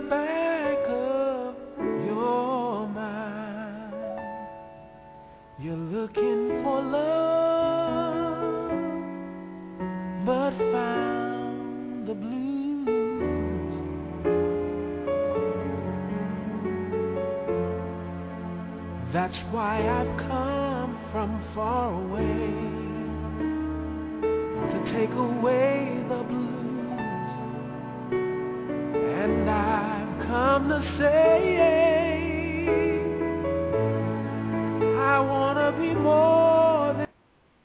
back of your mind, you're looking for love, but found the blues. That's why I've come from far away to take away the blues. And I've come to say I want to be more than...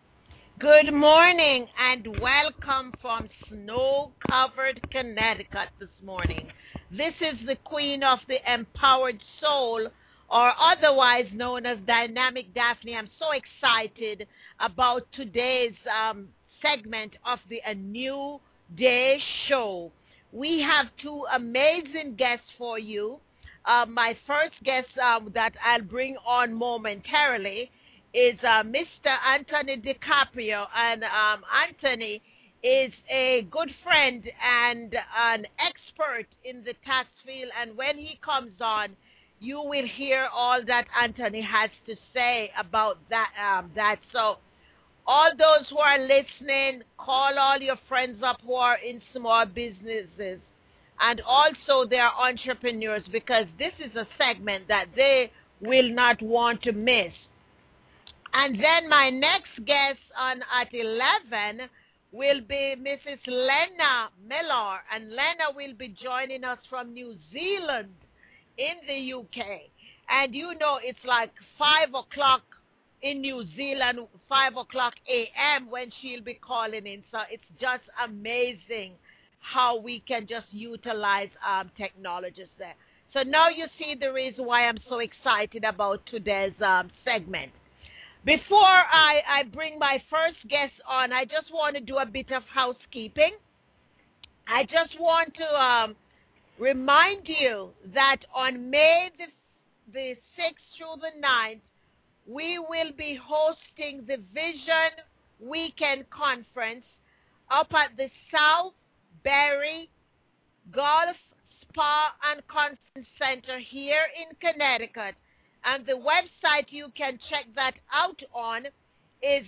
Good morning and welcome from snow-covered Connecticut this morning. This is the Queen of the Empowered Soul, or otherwise known as Dynamic Daphne. I'm so excited about today's segment of the A New Day show. We have two amazing guests for you. My first guest that I'll bring on momentarily is Mr. Anthony DiCaprio. And Anthony is a good friend and an expert in the tax field. And when he comes on, you will hear all that Anthony has to say about that. So all those who are listening, call all your friends up who are in small businesses. And also they are entrepreneurs, because this is a segment that they will not want to miss. And then my next guest on at 11 will be Mrs. Lena Miller. And Lena will be joining us from New Zealand in the UK. And you know it's like 5 o'clock in New Zealand, 5 o'clock a.m. when she'll be calling in. So it's just amazing how we can just utilize technologies there. So now you see the reason why I'm so excited about today's segment. Before I bring my first guest on, I just want to do a bit of housekeeping. I just want to remind you that on May the 6th through the 9th, we will be hosting the Vision Weekend Conference up at the South Barry Golf Spa and Conference Center here in Connecticut. And the website you can check that out on is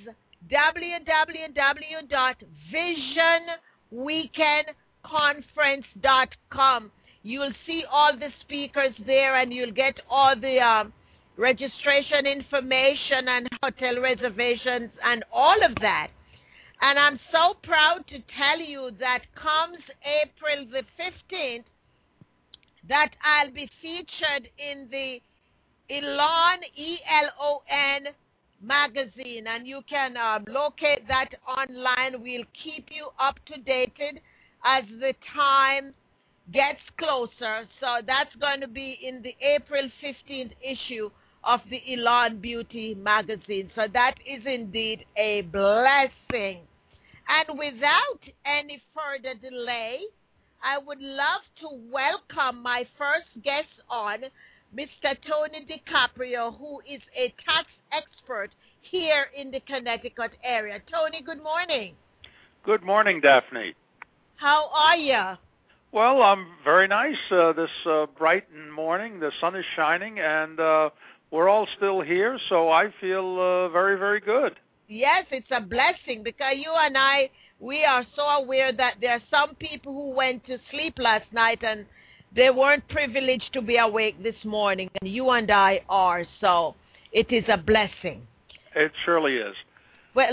www.visionweekendconference.com. You'll see all the speakers there, and you'll get all the registration information and hotel reservations and all of that. And I'm so proud to tell you that comes April the 15th, that I'll be featured in the Elon, ELON magazine. And you can locate that online. We'll keep you up to date as the time gets closer. So that's going to be in the April 15th issue of the Elon Beauty magazine. So that is indeed a blessing. And without any further delay, I would love to welcome my first guest on, Mr. Tony DiCaprio, who is a tax expert here in the Connecticut area. Tony, good morning. Good morning, Daphne. How are you? Well, I'm very nice this bright morning. The sun is shining, and we're all still here, so I feel very, very good. Yes, it's a blessing, because you and I, we are so aware that there are some people who went to sleep last night and they weren't privileged to be awake this morning, and you and I are, so it is a blessing. It surely is. Well,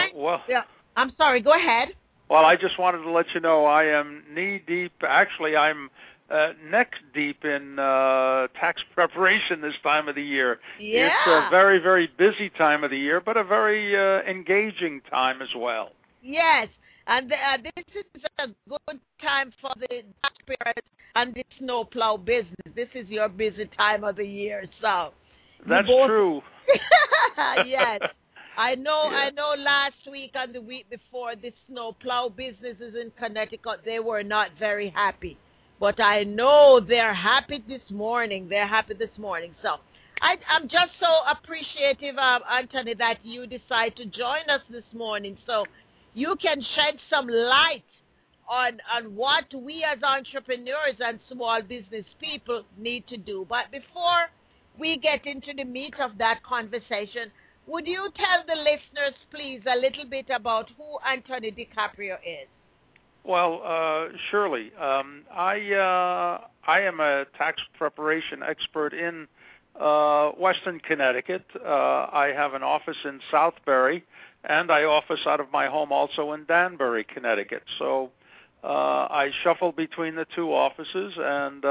I'm sorry, go ahead. Well, I just wanted to let you know I am knee-deep. Actually, I'm neck-deep in tax preparation this time of the year. Yeah. It's a very, very busy time of the year, but a very engaging time as well. Yes, and this is a good time for the taxpayers and the snowplow business. This is your busy time of the year, so. That's true. Yes. I know. Yeah. I know. Last week and the week before, the snowplow businesses in Connecticut, they were not very happy. But I know they're happy this morning. So I'm just so appreciative, Anthony, that you decide to join us this morning, so you can shed some light on what we as entrepreneurs and small business people need to do. But before we get into the meat of that conversation, would you tell the listeners, please, a little bit about who Anthony DiCaprio is? Well, surely. I am a tax preparation expert in Western Connecticut. I have an office in Southbury, and I office out of my home also in Danbury, Connecticut. So I shuffle between the two offices, and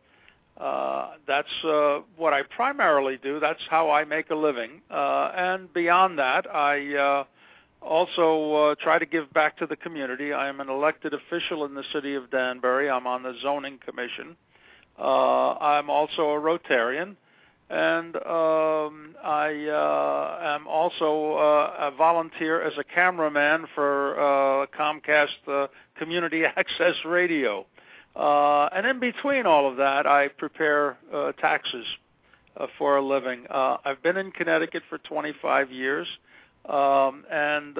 that's what I primarily do. That's how I make a living. And beyond that, I also try to give back to the community. I am an elected official in the city of Danbury. I'm on the zoning commission. I'm also a Rotarian. And I am also a volunteer as a cameraman for Comcast Community Access Radio. And in between all of that, I prepare taxes for a living. I've been in Connecticut for 25 years, and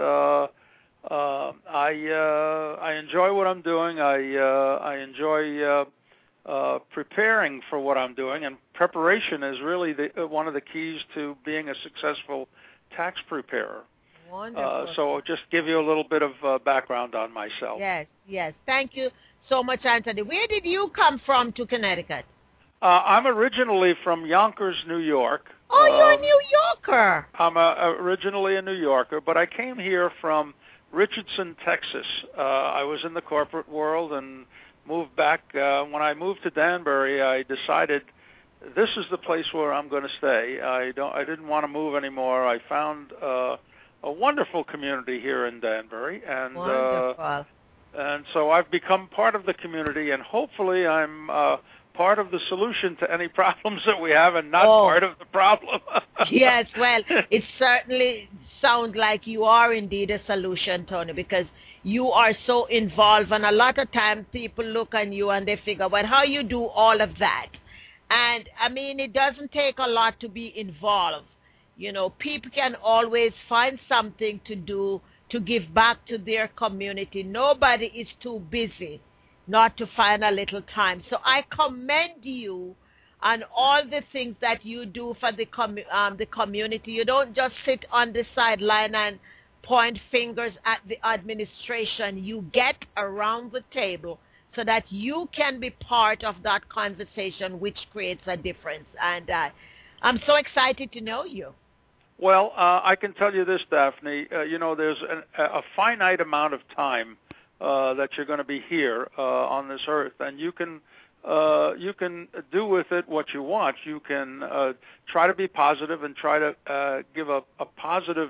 I enjoy what I'm doing. I enjoy preparing for what I'm doing, and preparation is really one of the keys to being a successful tax preparer. Wonderful. So I'll just give you a little bit of background on myself. Yes. Thank you so much, Anthony. Where did you come from to Connecticut? I'm originally from Yonkers, New York. Oh, you're a New Yorker. I'm originally a New Yorker, but I came here from Richardson, Texas. I was in the corporate world and moved back. When I moved to Danbury, I decided this is the place where I'm going to stay. I didn't want to move anymore. I found a wonderful community here in Danbury, and wonderful. And so I've become part of the community, and hopefully I'm part of the solution to any problems that we have, and not part of the problem. Yes, well, it certainly sounds like you are indeed a solution, Tony, because you are so involved, and a lot of times people look on you and they figure, well, how you do all of that? And, I mean, it doesn't take a lot to be involved. You know, people can always find something to do to give back to their community. Nobody is too busy not to find a little time. So I commend you on all the things that you do for the community. You don't just sit on the sideline and point fingers at the administration. You get around the table so that you can be part of that conversation, which creates a difference. And I'm so excited to know you. Well, I can tell you this, Daphne. You know, there's a finite amount of time that you're going to be here on this earth, and you can do with it what you want. You can try to be positive and try to give a positive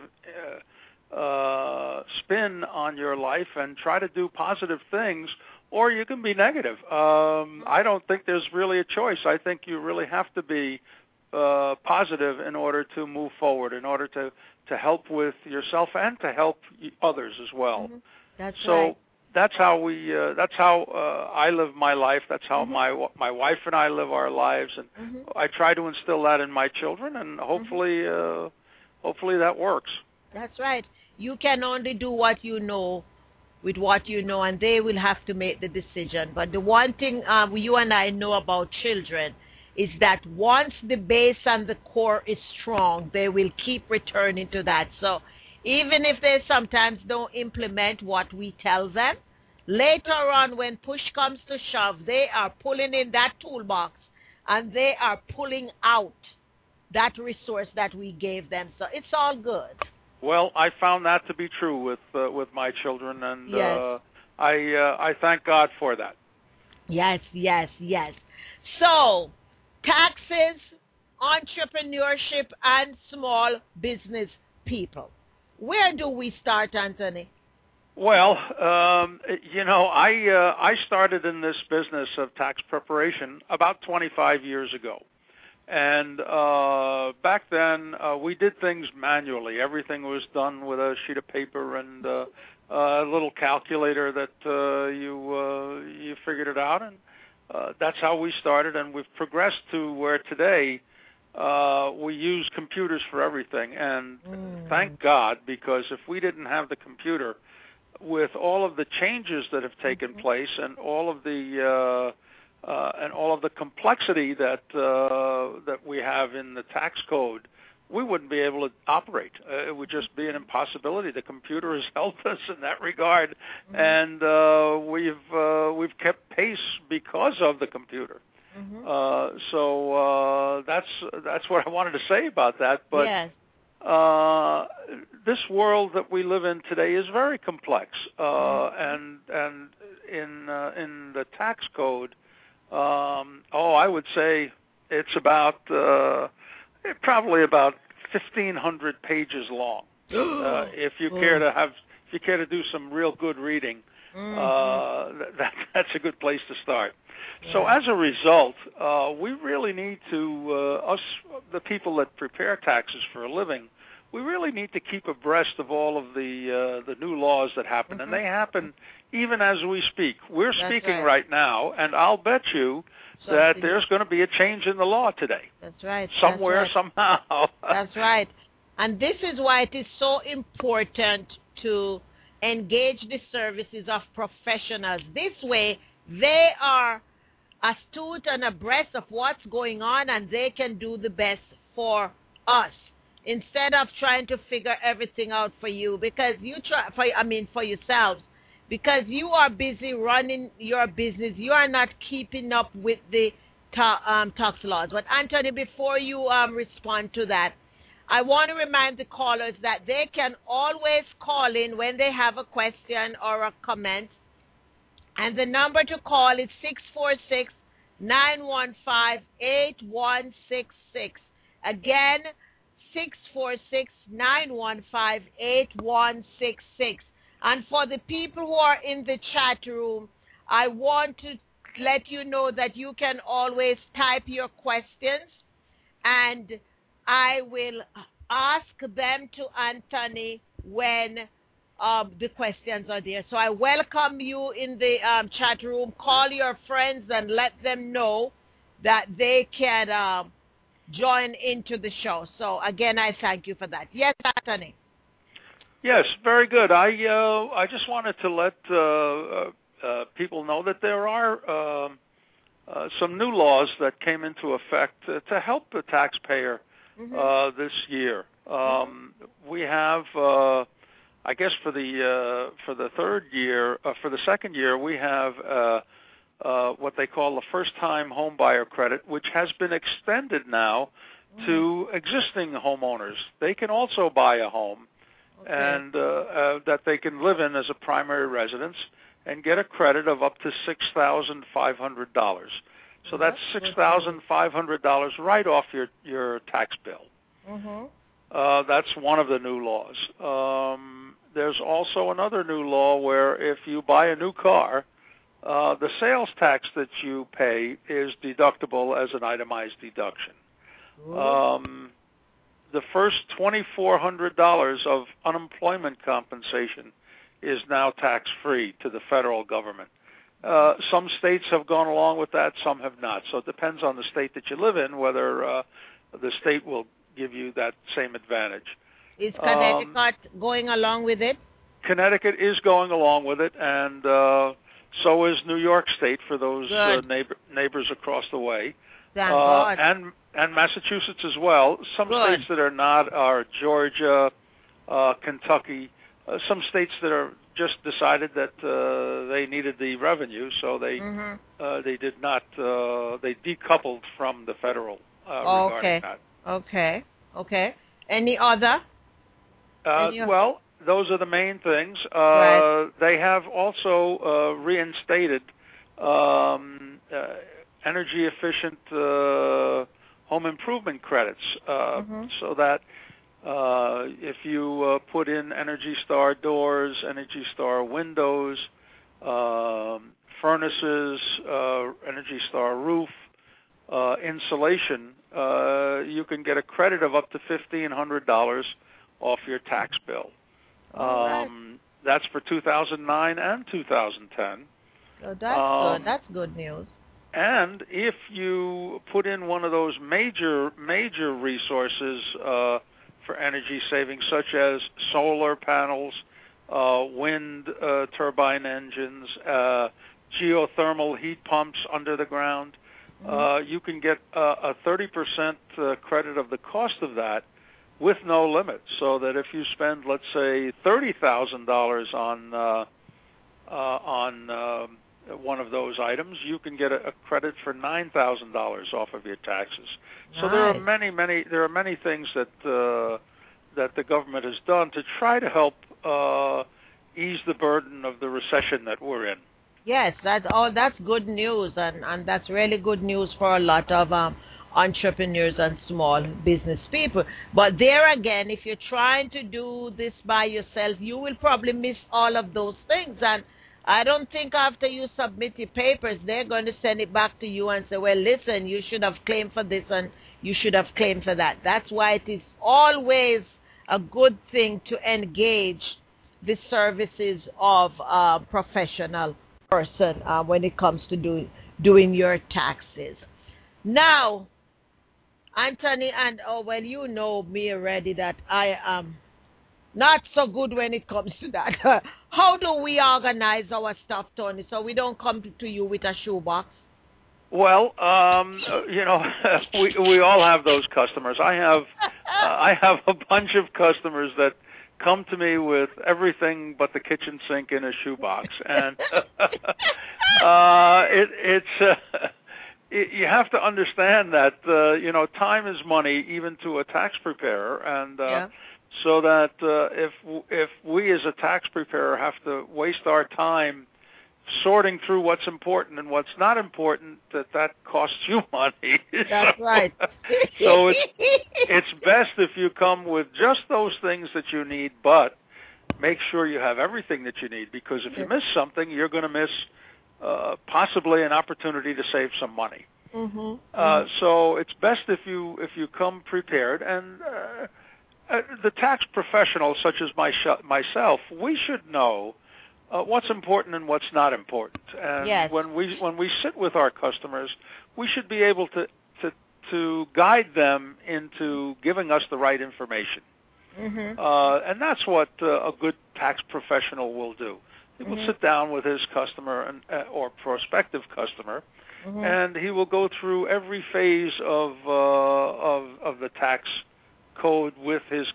spin on your life and try to do positive things, or you can be negative. I don't think there's really a choice. I think you really have to be positive in order to move forward, in order to help with yourself and to help others as well. Mm-hmm. That's so right. That's how I live my life. That's how my wife and I live our lives, and I try to instill that in my children, and hopefully that works. That's right. You can only do what you know with what you know, and they will have to make the decision. But the one thing you and I know about children is that once the base and the core is strong, they will keep returning to that. So even if they sometimes don't implement what we tell them, later on when push comes to shove, they are pulling in that toolbox and they are pulling out that resource that we gave them. So it's all good. Well, I found that to be true with my children, and yes. I thank God for that. Yes. So, taxes, entrepreneurship, and small business people. Where do we start, Anthony? Well, you know, I started in this business of tax preparation about 25 years ago. And back then, we did things manually. Everything was done with a sheet of paper and a little calculator that you figured it out. And that's how we started. And we've progressed to where today we use computers for everything. And thank God, because if we didn't have the computer, with all of the changes that have taken place and all of the complexity that we have in the tax code, we wouldn't be able to operate. It would just be an impossibility. The computer has helped us in that regard, and we've kept pace because of the computer. So that's what I wanted to say about that. But yes. This world that we live in today is very complex, and in the tax code, I would say it's about probably about 1,500 pages long. If you care to do some real good reading, that's a good place to start. Yeah. So as a result, we really need to us, the people that prepare taxes for a living, we really need to keep abreast of all of the new laws that happen, and they happen even as we speak. We're speaking right now, and I'll bet you that there's going to be a change in the law today. That's right. Somewhere, somehow. That's right. And this is why it is so important to engage the services of professionals. This way, they are astute and abreast of what's going on, and they can do the best for us instead of trying to figure everything out for you, because for yourselves, because you are busy running your business. You are not keeping up with the tax laws. But Anthony, before you respond to that, I want to remind the callers that they can always call in when they have a question or a comment. And the number to call is 646-915-8166. Again, 646-915-8166. And for the people who are in the chat room, I want to let you know that you can always type your questions, and I will ask them to Anthony when the questions are there. So I welcome you in the chat room. Call your friends and let them know that they can join into the show. So again, I thank you for that. Yes, Anthony. Yes, very good. I just wanted to let people know that there are some new laws that came into effect to help the taxpayer this year. We have, I guess, for the third year, for the second year, we have what they call the first-time home buyer credit, which has been extended now to existing homeowners. They can also buy a home, and that they can live in as a primary residence and get a credit of up to $6,500. So that's $6,500 right off your tax bill. That's one of the new laws. There's also another new law where if you buy a new car, the sales tax that you pay is deductible as an itemized deduction. The first $2,400 of unemployment compensation is now tax-free to the federal government. Some states have gone along with that, some have not. So it depends on the state that you live in whether the state will give you that same advantage. Is Connecticut going along with it? Connecticut is going along with it, and so is New York State for those neighbors across the way. And Massachusetts as well. Some states that are not are Georgia, Kentucky, some states that are just decided that they needed the revenue, so they did not, they decoupled from the federal regarding that. Okay. Any other? Well, those are the main things. They have also reinstated energy efficient home improvement credits, so that if you put in Energy Star doors, Energy Star windows, furnaces, Energy Star roof, insulation, you can get a credit of up to $1,500 off your tax bill. That's for 2009 and 2010. So that's good. That's good news. And if you put in one of those major resources for energy savings, such as solar panels, wind turbine engines, geothermal heat pumps under the ground. You can get a 30% credit of the cost of that with no limit, so that if you spend, let's say, $30,000 on one of those items, you can get a credit for $9,000 off of your taxes. So there are many things that that the government has done to try to help ease the burden of the recession that we're in. Yes, that's good news, and that's really good news for a lot of entrepreneurs and small business people. But there again, if you're trying to do this by yourself, you will probably miss all of those things. And I don't think after you submit your papers, they're going to send it back to you and say, well, listen, you should have claimed for this and you should have claimed for that. That's why it is always a good thing to engage the services of a professional person when it comes to doing your taxes. Now, Anthony, and you know me already that I am not so good when it comes to that. How do we organize our stuff, Tony, so we don't come to you with a shoebox? Well, we all have those customers. I have a bunch of customers that come to me with everything but the kitchen sink in a shoebox, and you have to understand that time is money, even to a tax preparer, and so that if we as a tax preparer have to waste our time sorting through what's important and what's not important, that costs you money. That's right. So it's best if you come with just those things that you need, but make sure you have everything that you need, because if you miss something, you're going to miss possibly an opportunity to save some money. So it's best if you come prepared, and the tax professional, such as myself, we should know what's important and what's not important. And when we sit with our customers, we should be able to guide them into giving us the right information. And that's what a good tax professional will do. He will sit down with his customer or prospective customer, and he will go through every phase of the tax code with his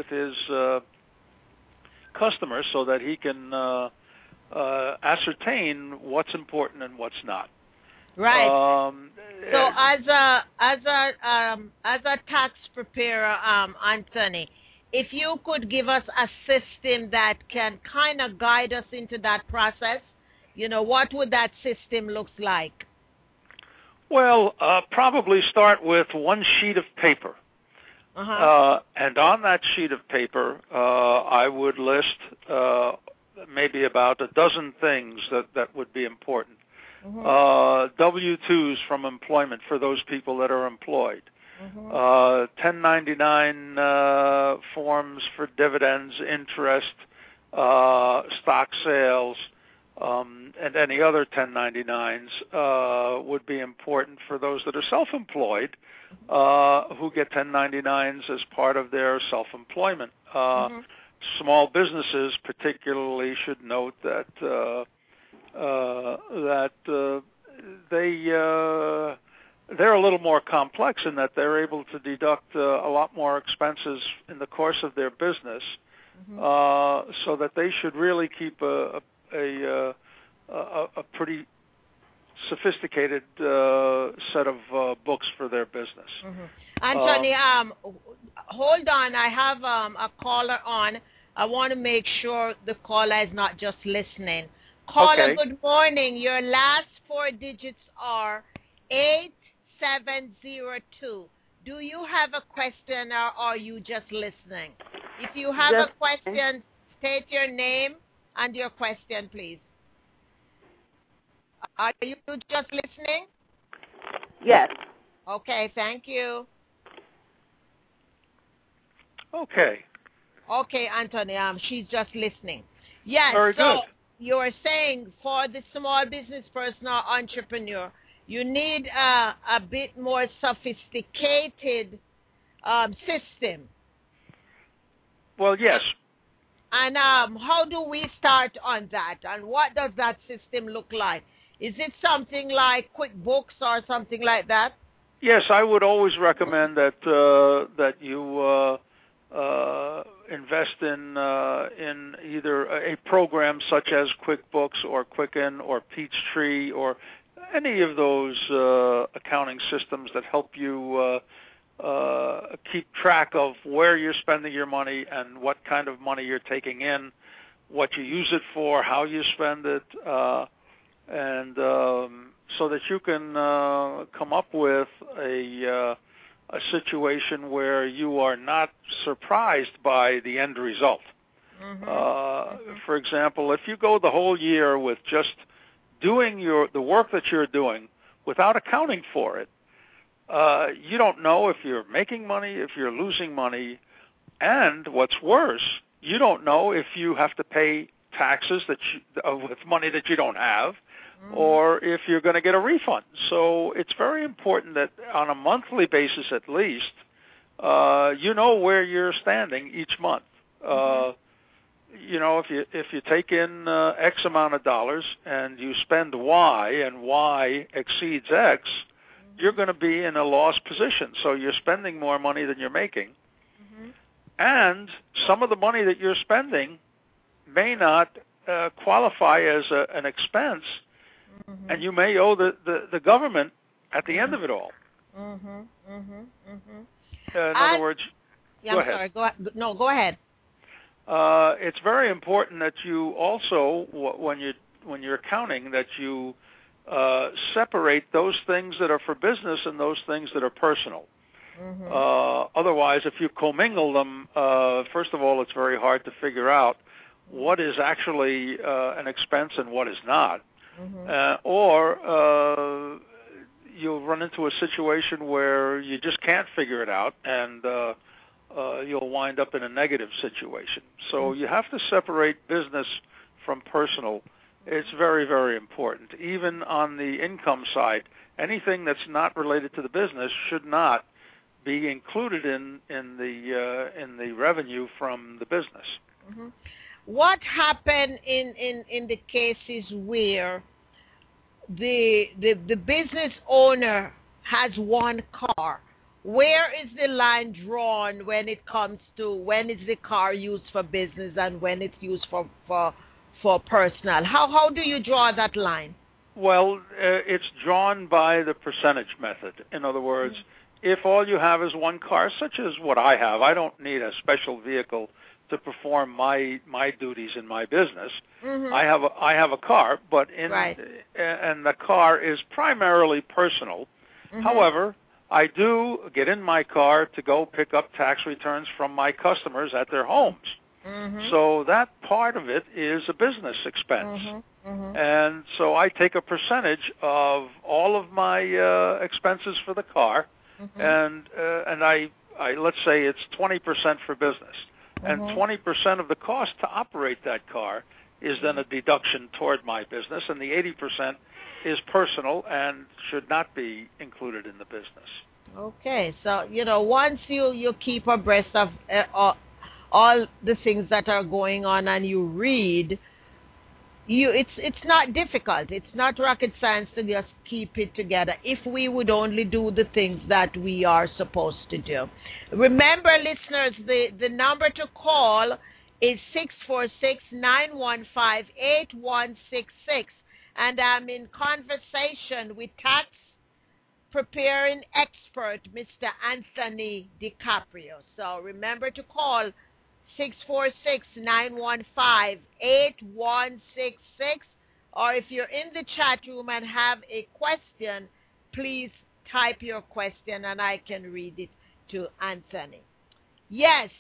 customer, so that he can ascertain what's important and what's not. Right. So as a tax preparer, Anthony, if you could give us a system that can kind of guide us into that process, what would that system look like? Well, probably start with one sheet of paper. And on that sheet of paper, I would list maybe about a dozen things that would be important. W-2s from employment for those people that are employed. 1099 forms for dividends, interest, stock sales, and any other 1099s would be important for those that are self-employed, who get 1099s as part of their self-employment. Small businesses particularly should note that they're a little more complex in that they're able to deduct a lot more expenses in the course of their business, so that they should really keep a pretty sophisticated set of books for their business. Anthony, hold on. I have a caller on. I want to make sure the caller is not just listening. Caller, good morning. Your last four digits are 8702. Do you have a question, or are you just listening? If you have a question, state your name and your question, please. Are you just listening? Yes. Okay, thank you. Okay, Anthony, she's just listening. Yes, very good. You were saying for the small business person or entrepreneur, you need a bit more sophisticated system. Well, yes. And how do we start on that? And what does that system look like? Is it something like QuickBooks or something like that? Yes, I would always recommend that you invest in either a program such as QuickBooks or Quicken or Peachtree or any of those accounting systems that help you keep track of where you're spending your money and what kind of money you're taking in, what you use it for, how you spend it, and so that you can come up with a situation where you are not surprised by the end result. For example, if you go the whole year with just doing the work that you're doing without accounting for it, you don't know if you're making money, if you're losing money, and what's worse, you don't know if you have to pay taxes with money that you don't have, or if you're going to get a refund. So it's very important that on a monthly basis at least, you know where you're standing each month. If you take in X amount of dollars and you spend Y and Y exceeds X, you're going to be in a loss position. So you're spending more money than you're making. And some of the money that you're spending may not qualify as an expense, and you may owe the government at the end of it all. In other words, go ahead. Go ahead. It's very important that you also, when you're accounting, that you separate those things that are for business and those things that are personal. Otherwise, if you commingle them, first of all, it's very hard to figure out what is actually an expense and what is not. Or you'll run into a situation where you just can't figure it out, and you'll wind up in a negative situation. So you have to separate business from personal. It's very, very important. Even on the income side, anything that's not related to the business should not be included in the revenue from the business. What happened in the cases where the business owner has one car? Where is the line drawn when it comes to when is the car used for business and when it's used for personal? How do you draw that line? Well, it's drawn by the percentage method. In other words, if all you have is one car, such as what I have, I don't need a special vehicle to perform my duties in my business. I have a car, but and the car is primarily personal. However, I do get in my car to go pick up tax returns from my customers at their homes. So that part of it is a business expense. And so I take a percentage of all of my expenses for the car, and I let's say it's 20% for business. And 20% of the cost to operate that car is then a deduction toward my business, and the 80% is personal and should not be included in the business. Okay, so once you keep abreast of all the things that are going on and you read, it's not difficult. It's not rocket science to just keep it together if we would only do the things that we are supposed to do. Remember, listeners, the number to call is 646-915-8166, and I'm in conversation with tax preparing expert, Mr. Anthony DiCaprio. So remember to call 646-915-8166, or if you're in the chat room and have a question, please type your question and I can read it to Anthony. Yes,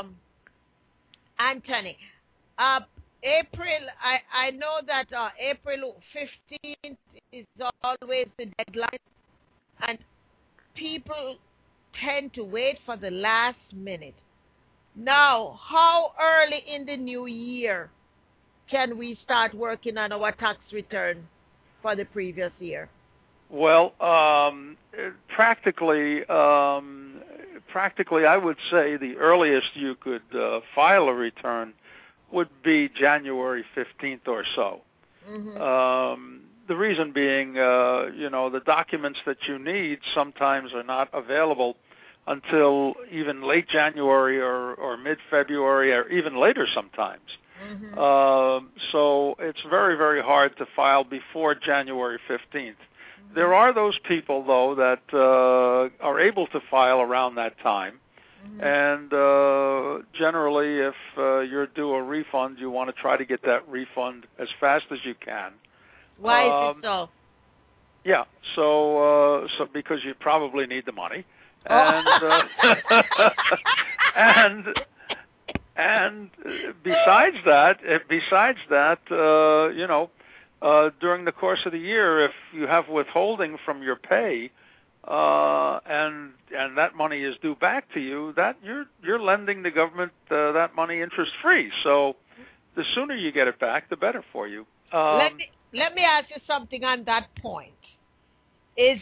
Anthony. April, I know that April 15th is always the deadline, and people tend to wait for the last minute. Now, how early in the new year can we start working on our tax return for the previous year? Well, practically, I would say the earliest you could file a return would be January 15th or so. The reason being, the documents that you need sometimes are not available until even late January or mid-February or even later sometimes. So it's very, very hard to file before January 15th. There are those people, though, that are able to file around that time. And generally, if you're due a refund, you want to try to get that refund as fast as you can. Why is it so? Yeah, so because you probably need the money, and and besides that, during the course of the year, if you have withholding from your pay, and that money is due back to you, that you're lending the government that money interest free. So the sooner you get it back, the better for you. Let me ask you something on that point. Is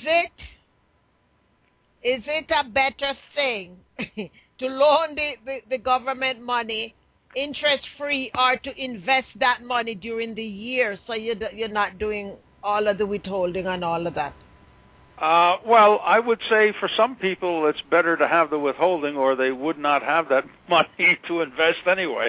it a better thing to loan the government money interest-free or to invest that money during the year so you're not doing all of the withholding and all of that? Well, I would say for some people it's better to have the withholding or they would not have that money to invest anyway.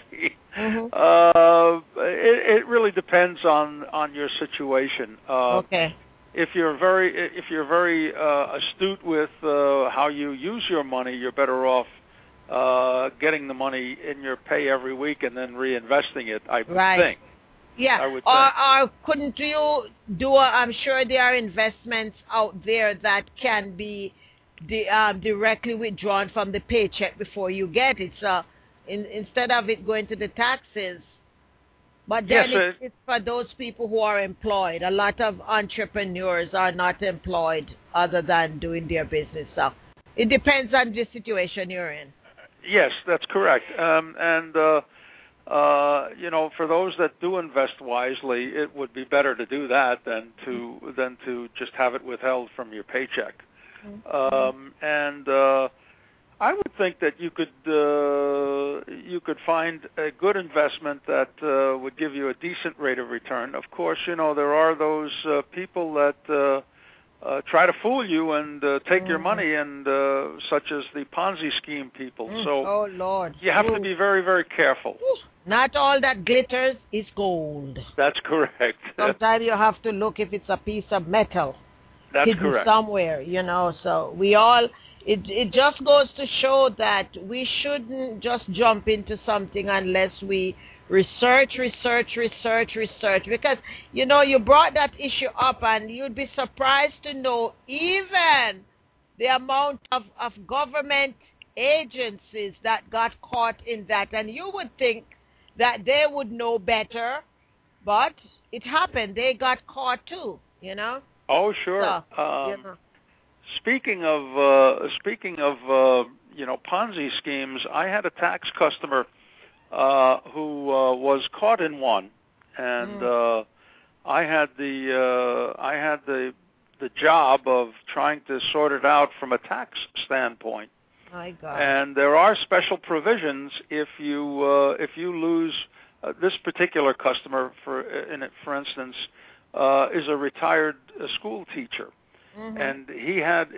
It really depends on your situation. Okay. If you're very astute with how you use your money, you're better off getting the money in your pay every week and then reinvesting it, I would think. Yeah, I would or couldn't you do I'm sure there are investments out there that can be directly withdrawn from the paycheck before you get it. So instead of it going to the taxes, but then it's for those people who are employed. A lot of entrepreneurs are not employed other than doing their business. So it depends on the situation you're in. Yes, that's correct. For those that do invest wisely, it would be better to do that than to just have it withheld from your paycheck. I would think that you could find a good investment that would give you a decent rate of return. Of course, there are those people that try to fool you and take your money, and such as the Ponzi scheme people. So, oh Lord, you have to be very, very careful. Not all that glitters is gold. That's correct. Sometimes you have to look if it's a piece of metal. That's hidden correct. Somewhere, So we all. It just goes to show that we shouldn't just jump into something unless we research, because, you brought that issue up and you'd be surprised to know even the amount of government agencies that got caught in that. And you would think that they would know better, but it happened. They got caught too, Oh, sure. So, Speaking of Ponzi schemes, I had a tax customer who was caught in one, and I had the job of trying to sort it out from a tax standpoint. My God. And there are special provisions if you lose. This particular customer, for instance, is a retired school teacher. And he had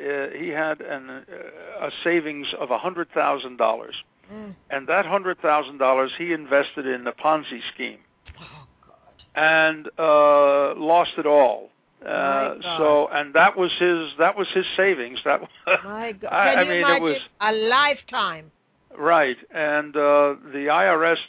a savings of $100,000, and that $100,000 he invested in the Ponzi scheme, and lost it all. So, and that was his savings. That my God. Can you imagine? It was a lifetime. Right, and the IRS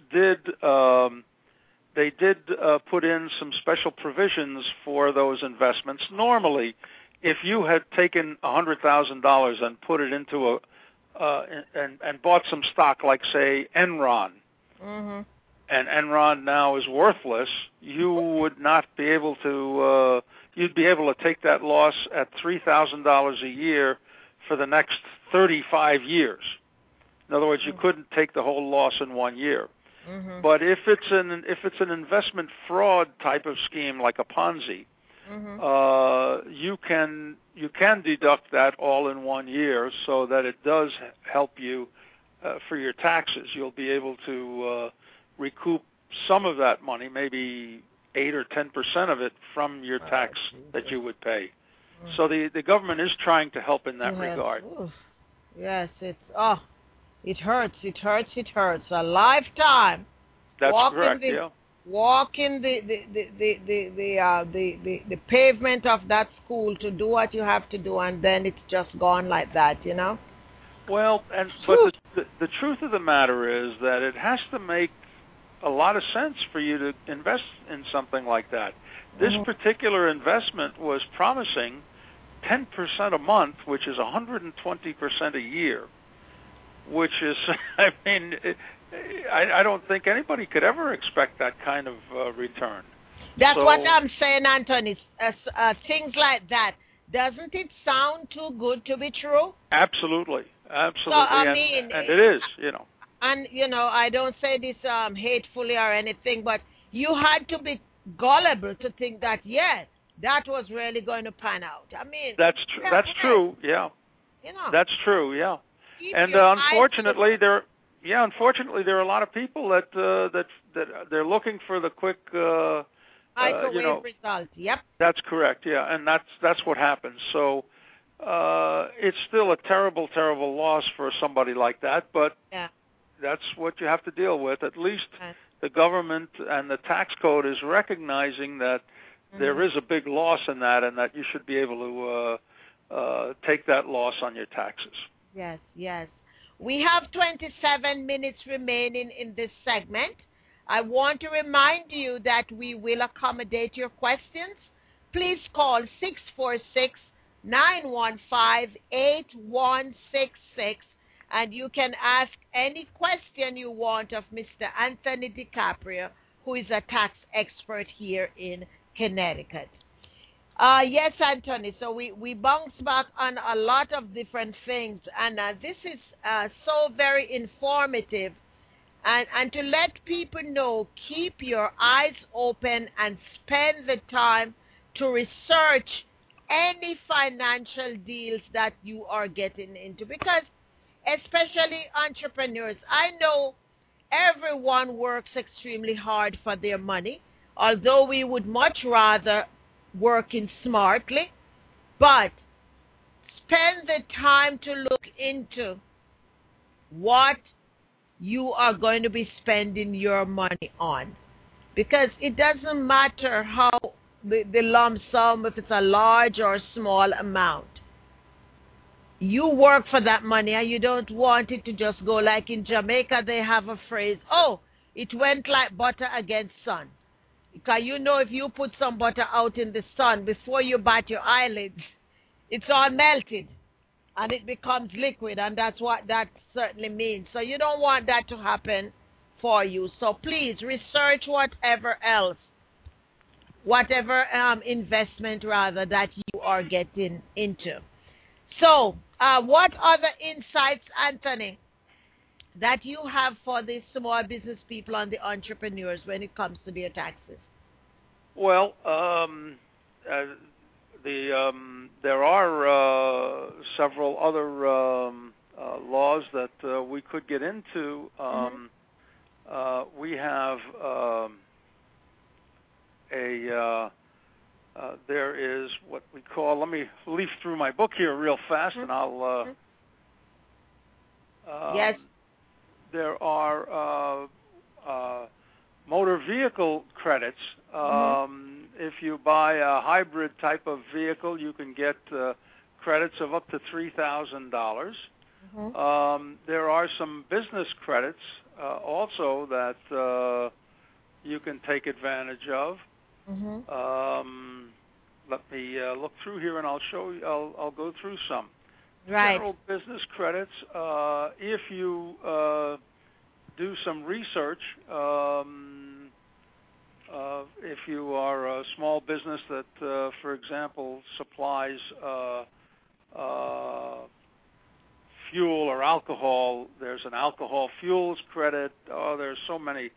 did put in some special provisions for those investments. Normally, if you had taken $100,000 and put it into and bought some stock, like say Enron, and Enron now is worthless, you would not be able to. You'd be able to take that loss at $3,000 a year for the next 35 years. In other words, you couldn't take the whole loss in 1 year. But if it's an investment fraud type of scheme like a Ponzi, you can deduct that all in 1 year, so that it does help you for your taxes. You'll be able to recoup some of that money, maybe 8 or 10% of it, from your tax that you would pay. So the government is trying to help in that regard. Oof. Yes, it hurts. It hurts. It hurts. A lifetime. That's correct. Yeah. Walking the pavement of that school to do what you have to do, and then it's just gone like that, you know. Well, but the truth of the matter is that it has to make a lot of sense for you to invest in something like that. This particular investment was promising 10% a month, which is 120% a year, which is, I mean, I don't think anybody could ever expect that kind of return. That's what I'm saying, Anthony. Things like that. Doesn't it sound too good to be true? Absolutely. Absolutely. So, I mean, and it is, you know. And, you know, I don't say this hatefully or anything, but you had to be gullible to think that, yes, that was really going to pan out. I mean, that's true. Yeah. You know. That's true. Yeah. And unfortunately, there are a lot of people that they're looking for the quick microwave result. Yep. That's correct. Yeah, and that's what happens. So it's still a terrible, terrible loss for somebody like that, but that's what you have to deal with. At least the government and the tax code is recognizing that there is a big loss in that, and that you should be able to take that loss on your taxes. Yes, yes. We have 27 minutes remaining in this segment. I want to remind you that we will accommodate your questions. Please call 646-915-8166, and you can ask any question you want of Mr. Anthony DiCaprio, who is a tax expert here in Connecticut. Yes, Anthony, so we bounce back on a lot of different things, and this is so very informative. And to let people know, keep your eyes open and spend the time to research any financial deals that you are getting into, because especially entrepreneurs, I know everyone works extremely hard for their money, although we would much rather working smartly, but spend the time to look into what you are going to be spending your money on, because it doesn't matter how the lump sum, if it's a large or small amount. You work for that money, and you don't want it to just go like in Jamaica. They have a phrase, oh, it went like butter against sun. Because you know, if you put some butter out in the sun, before you bat your eyelids, it's all melted and it becomes liquid, and that's what that certainly means. So you don't want that to happen for you. So please research whatever investment rather that you are getting into. So what other insights, Anthony, that you have for the small business people and the entrepreneurs when it comes to their taxes? Well, there are several other laws that we could get into. We have there is what we call, let me leaf through my book here real fast, and I'll yes. There are motor vehicle credits. If you buy a hybrid type of vehicle, you can get credits of up to $3,000. There are some business credits also that you can take advantage of. Let me look through here, and I'll show you. I'll go through some. Right. General business credits. If you do some research, if you are a small business that, for example, supplies fuel or alcohol, there's an alcohol fuels credit. Oh, there's so many.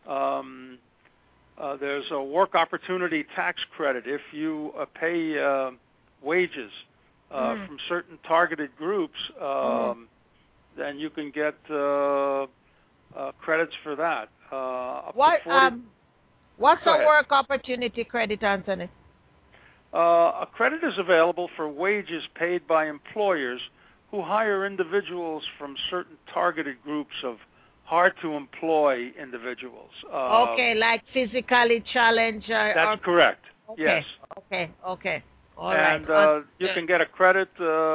There's a work opportunity tax credit. If you pay wages from certain targeted groups, then you can get credits for that. Up What to 40. what's Go a ahead. work opportunity credit, Anthony? A credit is available for wages paid by employers who hire individuals from certain targeted groups of hard-to-employ individuals. Okay, like physically challenged. That's correct. Okay. Yes. Okay. All right. And you can get a credit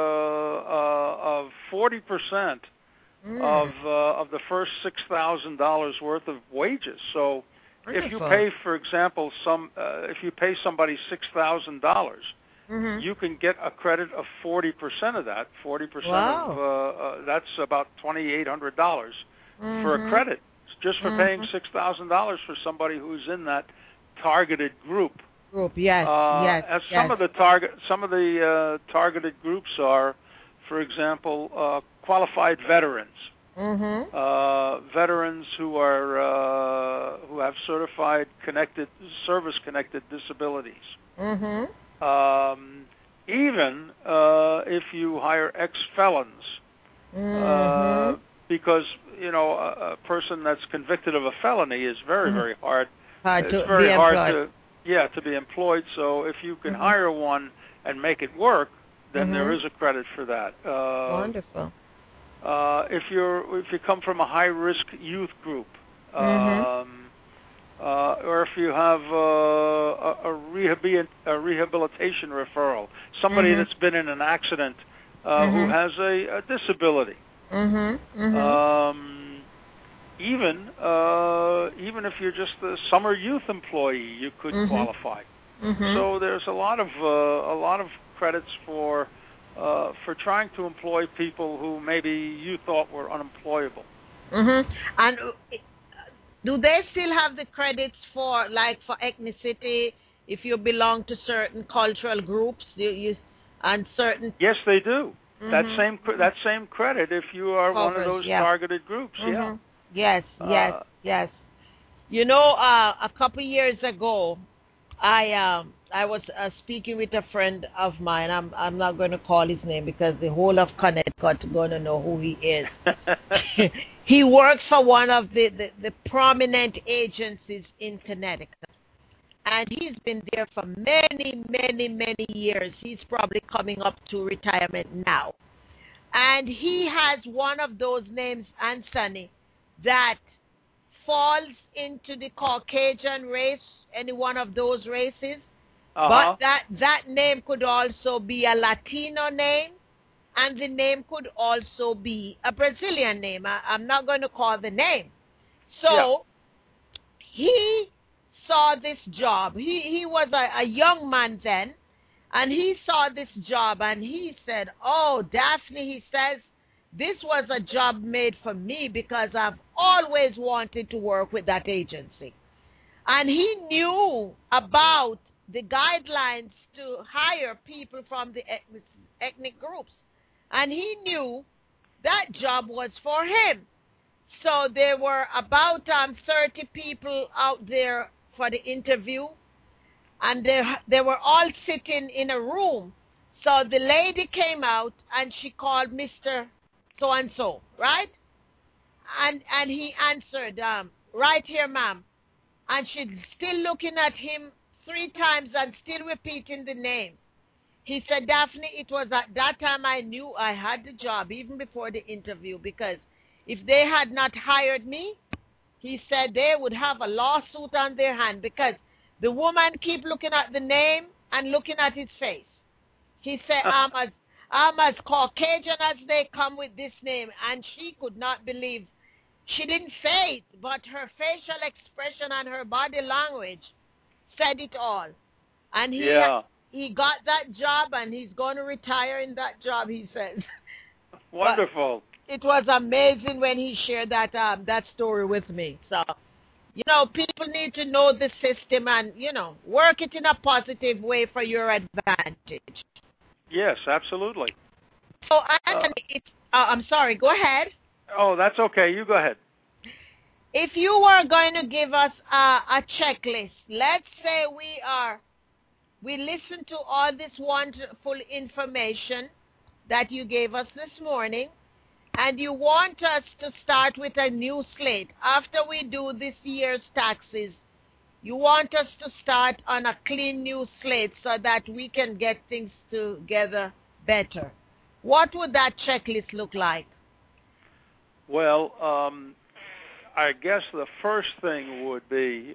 of 40% of the first $6,000 worth of wages. So if you pay, for example, if you pay somebody $6,000, you can get a credit of 40% of that. 40% of that's about $2,800 for a credit, just for paying $6,000 for somebody who's in that targeted group. Yes. As some of the targeted groups are, for example, qualified veterans. Veterans who have certified service-connected disabilities. Even if you hire ex-felons, because a person that's convicted of a felony is very, very hard. It's very hard to be employed. So if you can hire one and make it work, then there is a credit for that. Wonderful. If you come from a high-risk youth group, or if you have a rehabilitation referral, somebody that's been in an accident who has a disability, even if you're just a summer youth employee, you could qualify. So there's a lot of credits for trying to employ people who maybe you thought were unemployable. And do they still have the credits for ethnicity? If you belong to certain cultural groups, and certain. Yes, they do. That same credit if you are one of those targeted groups. Yes. A couple years ago, I was speaking with a friend of mine. I'm not going to call his name because the whole of Connecticut is going to know who he is. He works for one of the prominent agencies in Connecticut. And he's been there for many, many, many years. He's probably coming up to retirement now. And he has one of those names, Anthony, that falls into the Caucasian race, any one of those races. But that name could also be a Latino name, and the name could also be a Brazilian name. I'm not going to call the name. So he saw this job. He was a young man then, and he saw this job, and he said, "Oh, Daphne," he says, "this was a job made for me because I've always wanted to work with that agency." And he knew about the guidelines to hire people from the ethnic groups. And he knew that job was for him. So there were about 30 people out there for the interview. And they were all sitting in a room. So the lady came out and she called Mr. So-and-so, right? And he answered, "Right here, ma'am." And she's still looking at him 3 times and still repeating the name. He said, "Daphne, it was at that time I knew I had the job, even before the interview, because if they had not hired me," he said, "they would have a lawsuit on their hand because the woman keep looking at the name and looking at his face." He said, I'm as Caucasian as they come with this name." And she could not believe. She didn't say it, but her facial expression and her body language said it all. And he got that job, and he's going to retire in that job, he says. Wonderful. But it was amazing when he shared that story with me. So, people need to know the system and, work it in a positive way for your advantage. Yes, absolutely. So, Anthony, I'm sorry, go ahead. Oh, that's okay. You go ahead. If you were going to give us a checklist, let's say we listened to all this wonderful information that you gave us this morning, and you want us to start with a new slate. After we do this year's taxes, you want us to start on a clean new slate so that we can get things together better. What would that checklist look like? Well, I guess the first thing would be,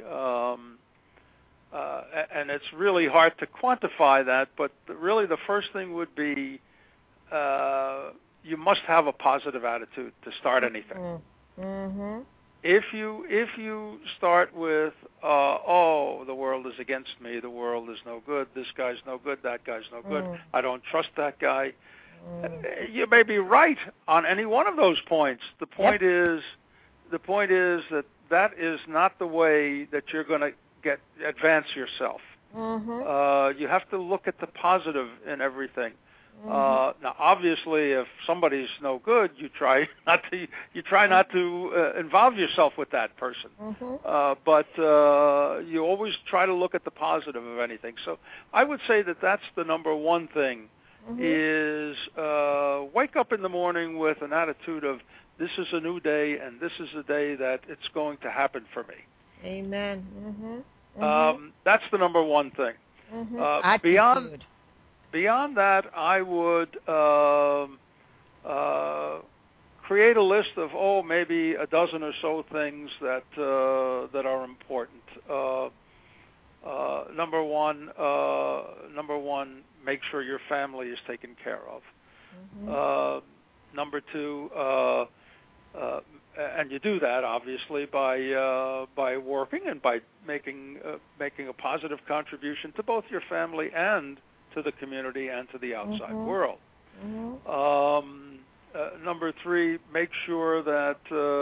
and it's really hard to quantify that, but really the first thing would be you must have a positive attitude to start anything. Mm-hmm. If you start with, oh, the world is against me, the world is no good, this guy's no good, that guy's no good, I don't trust that guy, you may be right on any one of those points. The point is that is not the way that you're going to advance yourself. You have to look at the positive in everything. Now, obviously, if somebody's no good, you try not to involve yourself with that person. But you always try to look at the positive of anything. So I would say that that's the number one thing: is wake up in the morning with an attitude of this is a new day, and this is a day that it's going to happen for me. Amen. That's the number one thing. Beyond that, I would create a list of maybe a dozen or so things that are important. Number one, make sure your family is taken care of. Number two, and you do that obviously by working and by making a positive contribution to both your family and to the community and to the outside world. Number three, make sure that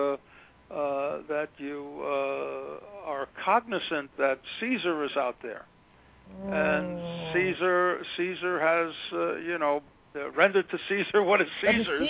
you are cognizant that Caesar is out there, and Caesar has rendered to Caesar what is Caesar's.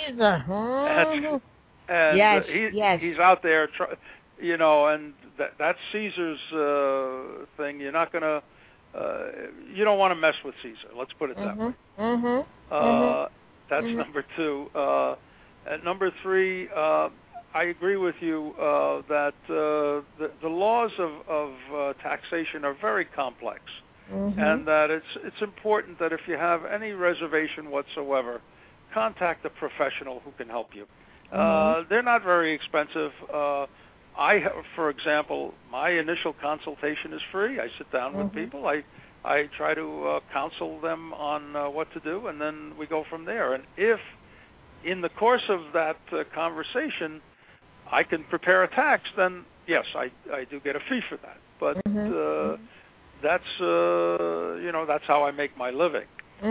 And he's out there, and that's Caesar's thing. You're not going to. You don't want to mess with Caesar. Let's put it that way. That's number two. And number three, I agree with you that the laws of taxation are very complex, and that it's important that if you have any reservation whatsoever, contact a professional who can help you. They're not very expensive. For example, my initial consultation is free. I sit down with people. I try to counsel them on what to do, and then we go from there. And if in the course of that conversation I can prepare a tax, then yes, I do get a fee for that. But that's that's how I make my living.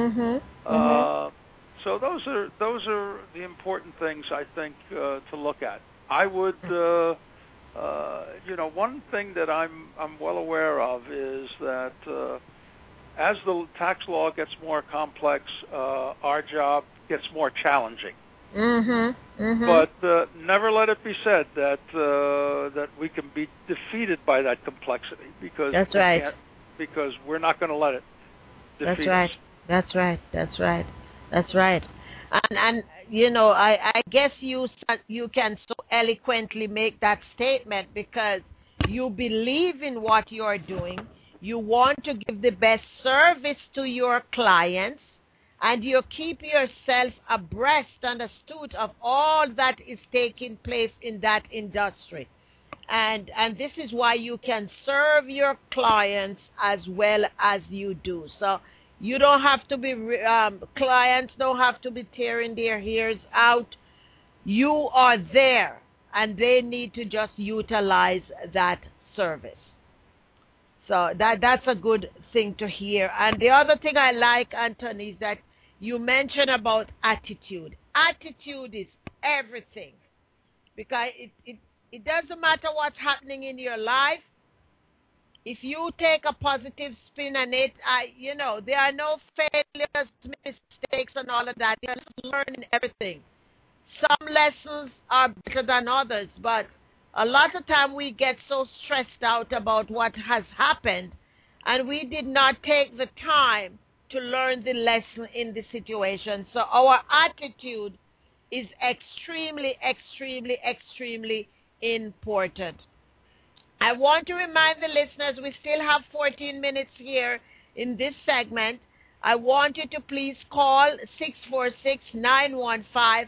So those are the important things I think to look at. I would. One thing that I'm well aware of is that as the tax law gets more complex, our job gets more challenging. But never let it be said that we can be defeated by that complexity, because that's right. Because we're not going to let it defeat us. That's right. And I guess you can so eloquently make that statement because you believe in what you're doing. You want to give the best service to your clients, and you keep yourself abreast and astute of all that is taking place in that industry. And this is why you can serve your clients as well as you do. So you don't have to be, clients don't have to be tearing their hairs out. You are there, and they need to just utilize that service. So that's a good thing to hear. And the other thing I like, Anthony, is that you mentioned about attitude. Attitude is everything, because it doesn't matter what's happening in your life. If you take a positive spin on it, there are no failures, mistakes, and all of that. You're learning everything. Some lessons are better than others, but a lot of time we get so stressed out about what has happened, and we did not take the time to learn the lesson in the situation. So our attitude is extremely, extremely, extremely important. I want to remind the listeners we still have 14 minutes here in this segment. I want you to please call 646-915-8166.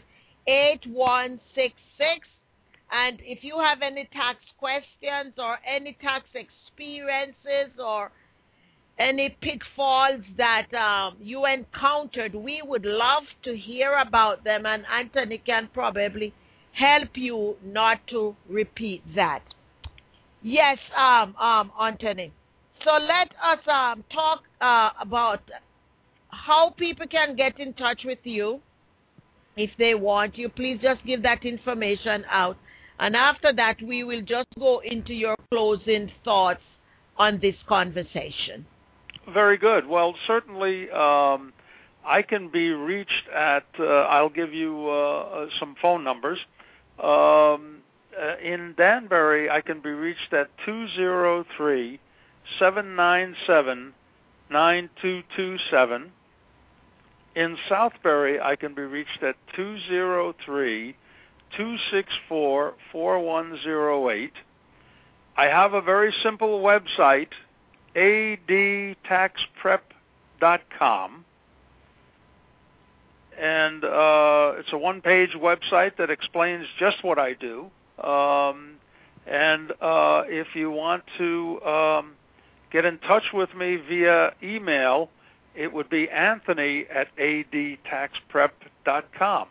And if you have any tax questions or any tax experiences or any pitfalls that you encountered, we would love to hear about them, and Anthony can probably help you not to repeat that. Yes, Anthony. So let us talk about how people can get in touch with you if they want you. Please just give that information out. And after that, we will just go into your closing thoughts on this conversation. Very good. Well, certainly I can be reached at, I'll give you some phone numbers. In Danbury, I can be reached at 203-797-9227. In Southbury, I can be reached at 203-264-4108. I have a very simple website, adtaxprep.com. And it's a one-page website that explains just what I do. And if you want to get in touch with me via email, it would be anthony@adtaxprep.com.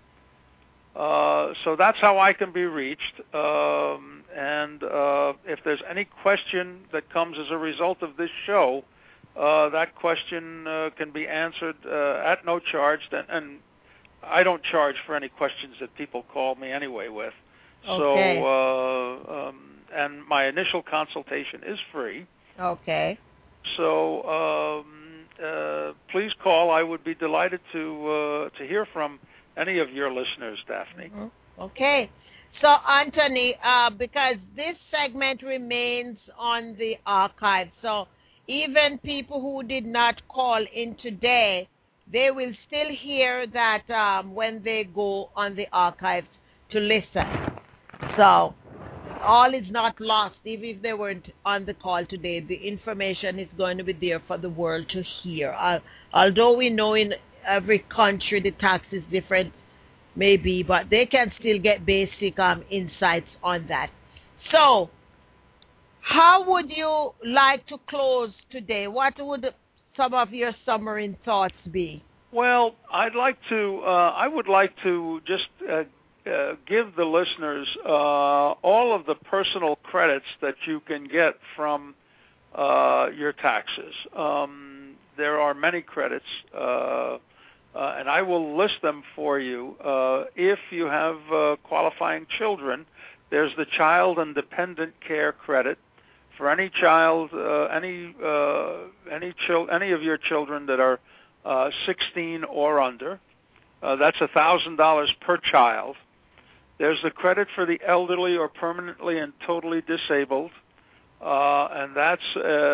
So that's how I can be reached. And if there's any question that comes as a result of this show, that question can be answered at no charge. And I don't charge for any questions that people call me anyway with. Okay. So, and my initial consultation is free. Okay. So please call. I would be delighted to hear from any of your listeners, Daphne. Mm-hmm. Okay. So, Anthony, because this segment remains on the archive, so even people who did not call in today, they will still hear that when they go on the archive to listen. So, all is not lost. Even if they weren't on the call today, the information is going to be there for the world to hear. Although we know in every country the tax is different, maybe, but they can still get basic insights on that. So, how would you like to close today? What would some of your summary thoughts be? Well, I would like to just give the listeners all of the personal credits that you can get from your taxes. There are many credits, and I will list them for you. If you have qualifying children, there's the Child and Dependent Care Credit. For any child, any of your children that are 16 or under, that's $1,000 per child. There's the credit for the elderly or permanently and totally disabled, and that's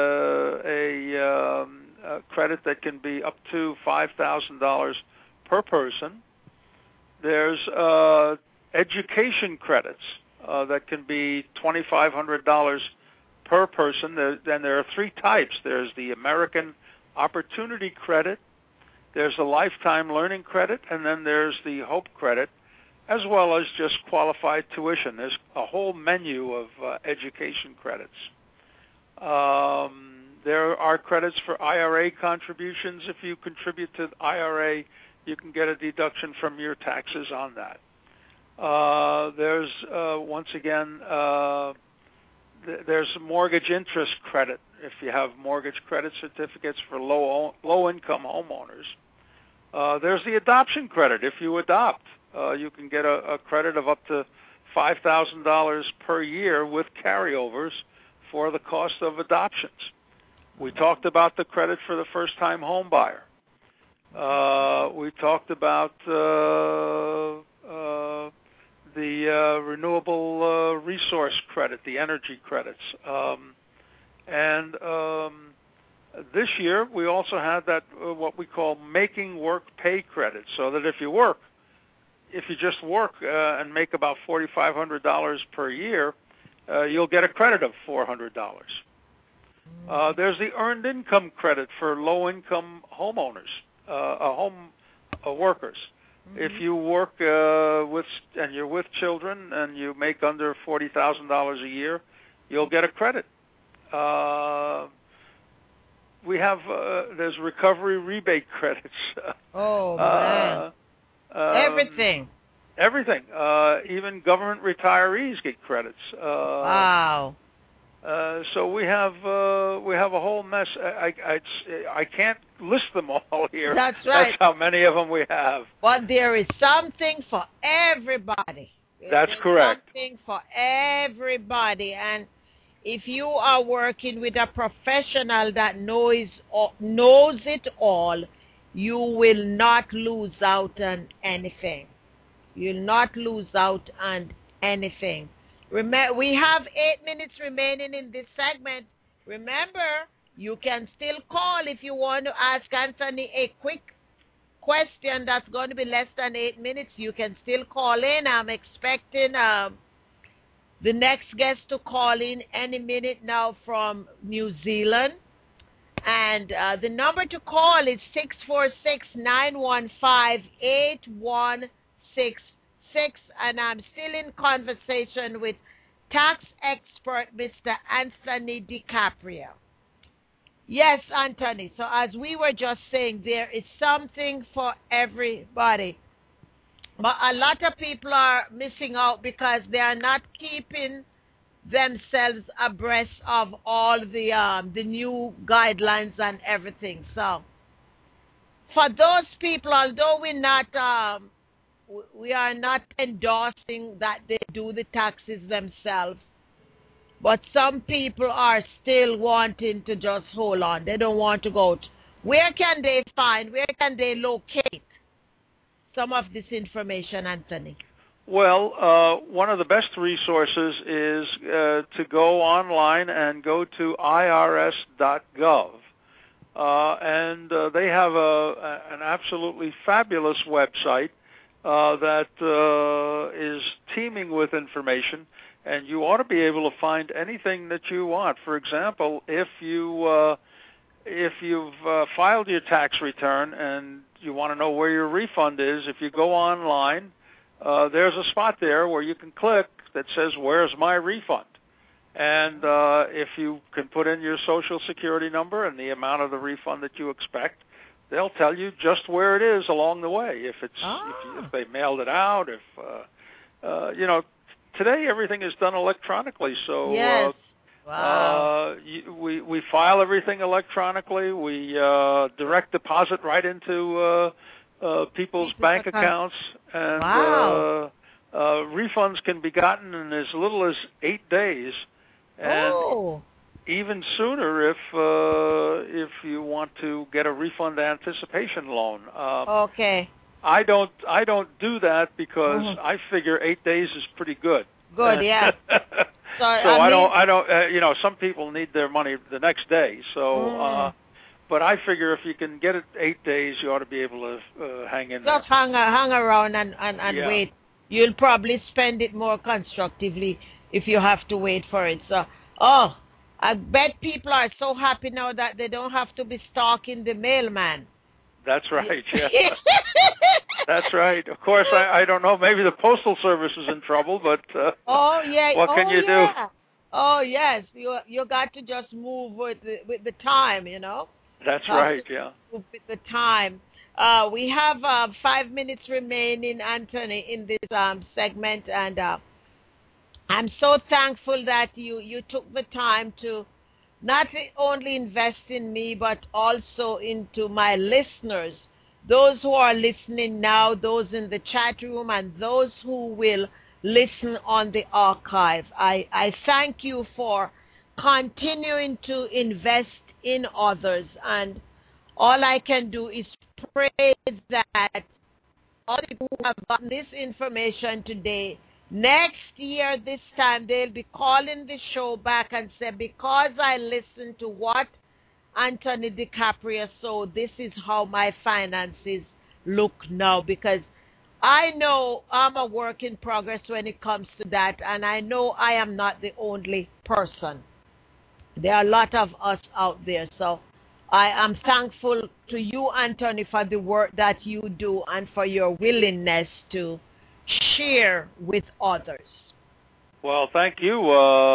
a credit that can be up to $5,000 per person. There's education credits that can be $2,500 per person. Then there are three types. There's the American Opportunity Credit, there's the Lifetime Learning Credit, and then there's the Hope Credit, as well as just qualified tuition. There's a whole menu of education credits. There are credits for IRA contributions. If you contribute to the IRA, you can get a deduction from your taxes on that. There's, once again, there's mortgage interest credit if you have mortgage credit certificates for low-income homeowners. There's the adoption credit. If you adopt, you can get a credit of up to $5,000 per year with carryovers for the cost of adoptions. We talked about the credit for the first-time home buyer. We talked about the renewable resource credit, the energy credits. And this year, we also had that what we call making work pay credit, so that if you work, if you just work and make about $4,500 per year, you'll get a credit of $400. There's the earned income credit for low-income homeowners, home workers. Mm-hmm. If you work and you're with children and you make under $40,000 a year, you'll get a credit. We have there's recovery rebate credits. Oh man, everything. Everything. Even government retirees get credits. Wow. So we have a whole mess. I can't list them all here. That's right. That's how many of them we have. But there is something for everybody. That's correct. Something for everybody, and if you are working with a professional that knows it all, you will not lose out on anything. You'll not lose out on anything. Remember, we have 8 minutes remaining in this segment. Remember, you can still call if you want to ask Anthony a quick question that's going to be less than 8 minutes. You can still call in. I'm expecting the next guest to call in any minute now from New Zealand. And the number to call is 646-915-8166. And I'm still in conversation with tax expert Mr. Anthony DiCaprio. Yes, Anthony. So as we were just saying, there is something for everybody. But a lot of people are missing out because they are not keeping themselves abreast of all the new guidelines and everything. So for those people, although we are not endorsing that they do the taxes themselves, but some people are still wanting to just hold on. They don't want to go. Where can they locate some of this information, Anthony? Well, one of the best resources is to go online and go to irs.gov. And they have an absolutely fabulous website that is teeming with information, and you ought to be able to find anything that you want. For example, if you've filed your tax return and you want to know where your refund is, if you go online, there's a spot there where you can click that says, "Where's my refund?" And if you can put in your Social Security number and the amount of the refund that you expect, they'll tell you just where it is along the way. If they mailed it out, today everything is done electronically. So yes. Wow. We file everything electronically. We direct deposit right into people's bank accounts, and wow. Refunds can be gotten in as little as 8 days, and even sooner if you want to get a refund anticipation loan. Okay. I don't do that because I figure 8 days is pretty good. Good, yeah. So I don't. Some people need their money the next day. So, but I figure if you can get it 8 days, you ought to be able to hang in there. Just hang around and wait. You'll probably spend it more constructively if you have to wait for it. So, I bet people are so happy now that they don't have to be stalking the mailman. That's right, yeah. That's right. Of course, I don't know. Maybe the Postal Service is in trouble, but what can you do? Oh, yes. You got to just move with the time, you know. That's right, yeah. Move with the time. We have 5 minutes remaining, Anthony, in this segment, and I'm so thankful that you took the time to not only invest in me, but also into my listeners, those who are listening now, those in the chat room, and those who will listen on the archive. I thank you for continuing to invest in others, and all I can do is pray that all the people who have gotten this information today, next year, this time, they'll be calling the show back and say, because I listened to what Anthony DiCaprio said, this is how my finances look now. Because I know I'm a work in progress when it comes to that, and I know I am not the only person. There are a lot of us out there, so I am thankful to you, Anthony, for the work that you do and for your willingness to share with others. Well, thank you.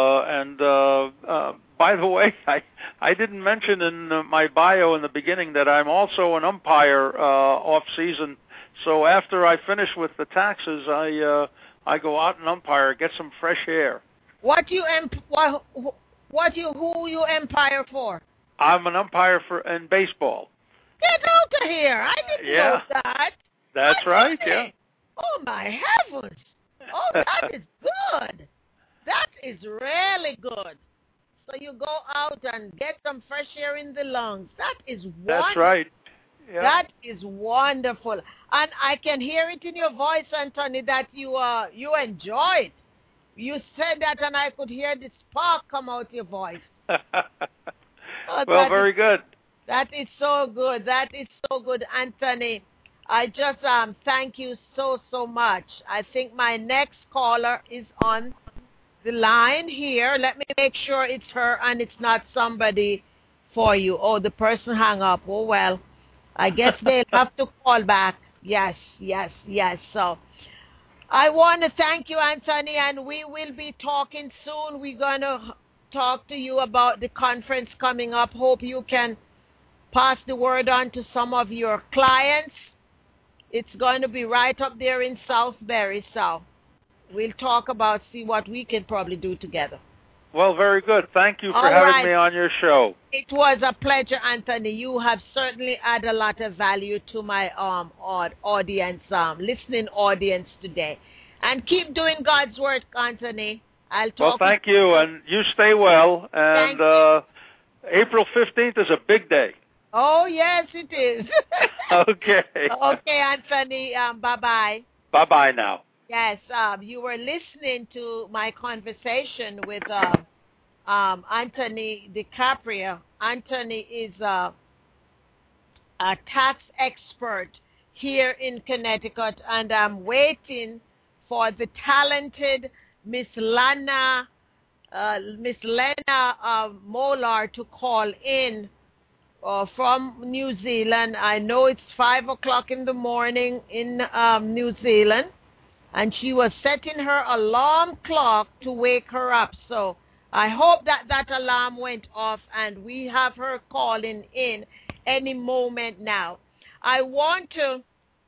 By the way, I didn't mention in my bio in the beginning that I'm also an umpire off season. So after I finish with the taxes, I go out and umpire, get some fresh air. Who you umpire for? I'm an umpire in baseball. Get out of here! I didn't know that. That's right. Yeah. Oh my heavens! Oh, that is good. That is really good. So you go out and get some fresh air in the lungs. That is wonderful. That's right. Yeah. That is wonderful. And I can hear it in your voice, Anthony, that you enjoy it. You said that and I could hear the spark come out your voice. Well, very good. That is so good. That is so good, Anthony. I just thank you so much. I think my next caller is on the line here. Let me make sure it's her and it's not somebody for you. Oh, the person hung up. Oh, well, I guess they'll have to call back. Yes. So I want to thank you, Anthony, and we will be talking soon. We're going to talk to you about the conference coming up. Hope you can pass the word on to some of your clients. It's going to be right up there in Southbury, so we'll talk about, see what we can probably do together. Well, very good. Thank you for having me on your show. It was a pleasure, Anthony. You have certainly added a lot of value to my audience, listening audience today. And keep doing God's work, Anthony. I'll talk. Well, thank you, and you stay well. And April 15th is a big day. Oh, yes, it is. Okay. Okay, Anthony. Bye-bye. Bye-bye now. Yes, you were listening to my conversation with Anthony DiCaprio. Anthony is a tax expert here in Connecticut, and I'm waiting for the talented Miss Lena Molar to call in from New Zealand. I know it's 5 o'clock in the morning in New Zealand. And she was setting her alarm clock to wake her up. So I hope that alarm went off and we have her calling in any moment now. I want to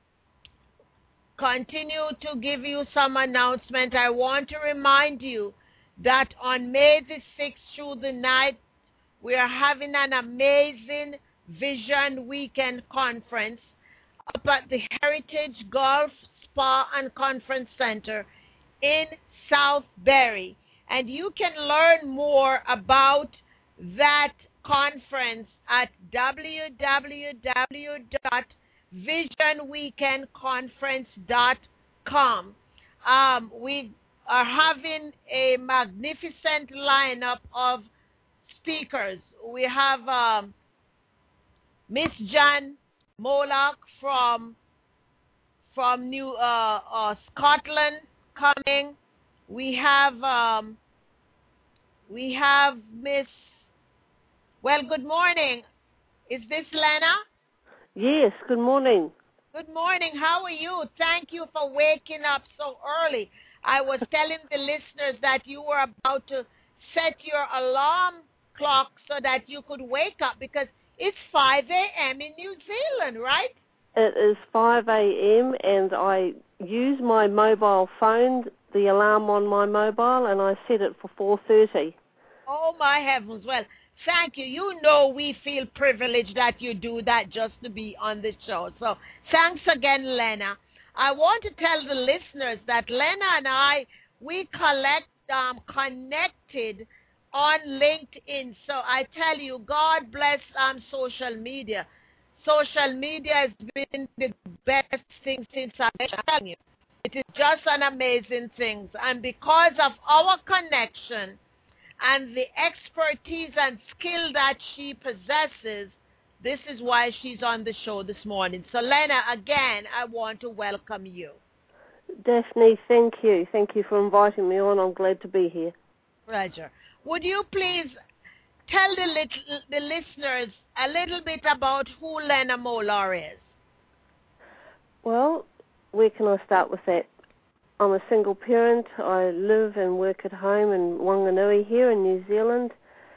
continue to give you some announcement. I want to remind you that on May the 6th through the 9th, we are having an amazing Vision Weekend Conference up at the Heritage Golf Spa and Conference Center in Southbury. And you can learn more about that conference at www.visionweekendconference.com. We are having a magnificent lineup of speakers. We have Miss Jan Moloch from New Scotland coming. We have Miss. Well, good morning. Is this Lena? Yes. Good morning. Good morning. How are you? Thank you for waking up so early. I was telling the listeners that you were about to set your alarm clock so that you could wake up because it's 5 a.m. in New Zealand, right? It is 5 a.m. and I use my mobile phone, the alarm on my mobile, and I set it for 4:30. Oh, my heavens. Well, thank you. You know we feel privileged that you do that just to be on the show. So thanks again, Lena. I want to tell the listeners that Lena and I, we connected on LinkedIn. So I tell you, God bless social media. Social media has been the best thing since I've been telling you. It is just an amazing thing. And because of our connection and the expertise and skill that she possesses, this is why she's on the show this morning. So, Lena, again, I want to welcome you. Daphne, thank you. Thank you for inviting me on. I'm glad to be here. Pleasure. Would you please tell the listeners a little bit about who Lena Molar is? Well, where can I start with that? I'm a single parent. I live and work at home in Wanganui here in New Zealand.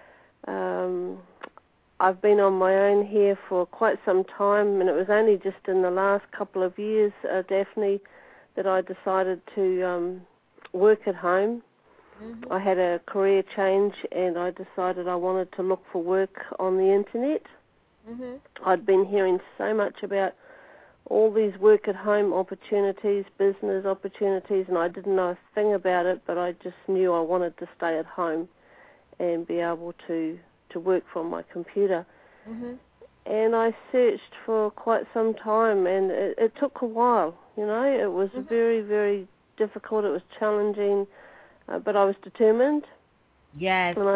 I've been on my own here for quite some time, and it was only just in the last couple of years, Daphne, that I decided to work at home. Mm-hmm. I had a career change, and I decided I wanted to look for work on the internet. Mm-hmm. I'd been hearing so much about all these work-at-home opportunities, business opportunities, and I didn't know a thing about it, but I just knew I wanted to stay at home and be able to work from my computer. Mm-hmm. And I searched for quite some time, and it took a while, you know. It was mm-hmm. very, very difficult. It was challenging, but I was determined. Yes, and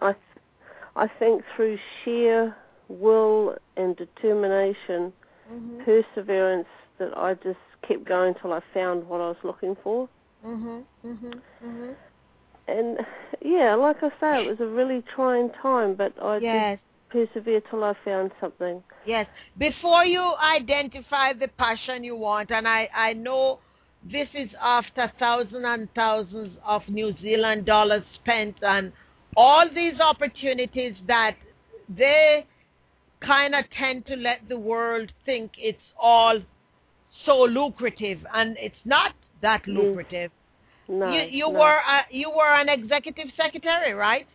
I think through sheer will and determination, mm-hmm. perseverance, that I just kept going till I found what I was looking for. Mm-hmm. Mm-hmm. Mm-hmm. And yeah, like I say, it was a really trying time, but I did persevere till I found something. Yes. Before you identify the passion you want, and I know this is after thousands and thousands of New Zealand dollars spent and all these opportunities that they kind of tend to let the world think it's all so lucrative, and it's not that lucrative. No, you were an executive secretary, right?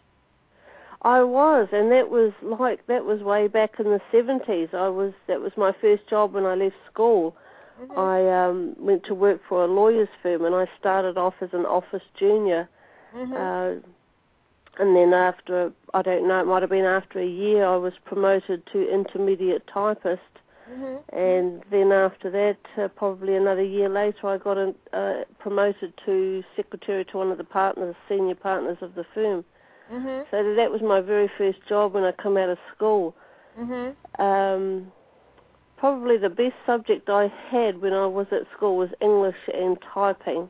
I was, and that was way back in the 70s. That was my first job when I left school. Mm-hmm. I went to work for a lawyer's firm, and I started off as an office junior. Mm-hmm. And then after, I don't know, it might have been after a year, I was promoted to intermediate typist. Mm-hmm. And then after that, probably another year later, I got promoted to secretary to one of the senior partners of the firm. Mm-hmm. So that was my very first job when I come out of school. Mm-hmm. Probably the best subject I had when I was at school was English and typing.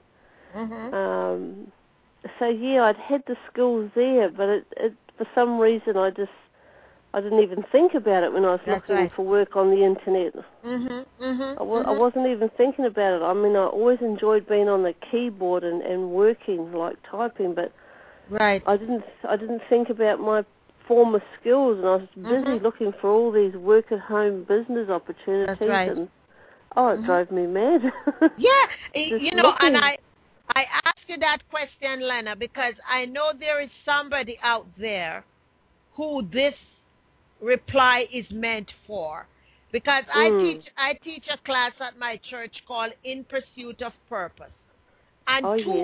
Mm-hmm. So yeah, I'd had the skills there, but it for some reason I didn't even think about it when I was looking for work on the internet. Mm-hmm, mm-hmm, I wasn't even thinking about it. I mean, I always enjoyed being on the keyboard and working, like typing, but I didn't think about my former skills, and I was busy looking for all these work-at-home business opportunities. That's right. And it drove me mad. Yeah, you know, looking. And I asked you that question, Lena, because I know there is somebody out there who this reply is meant for, because I teach a class at my church called In Pursuit of Purpose, and too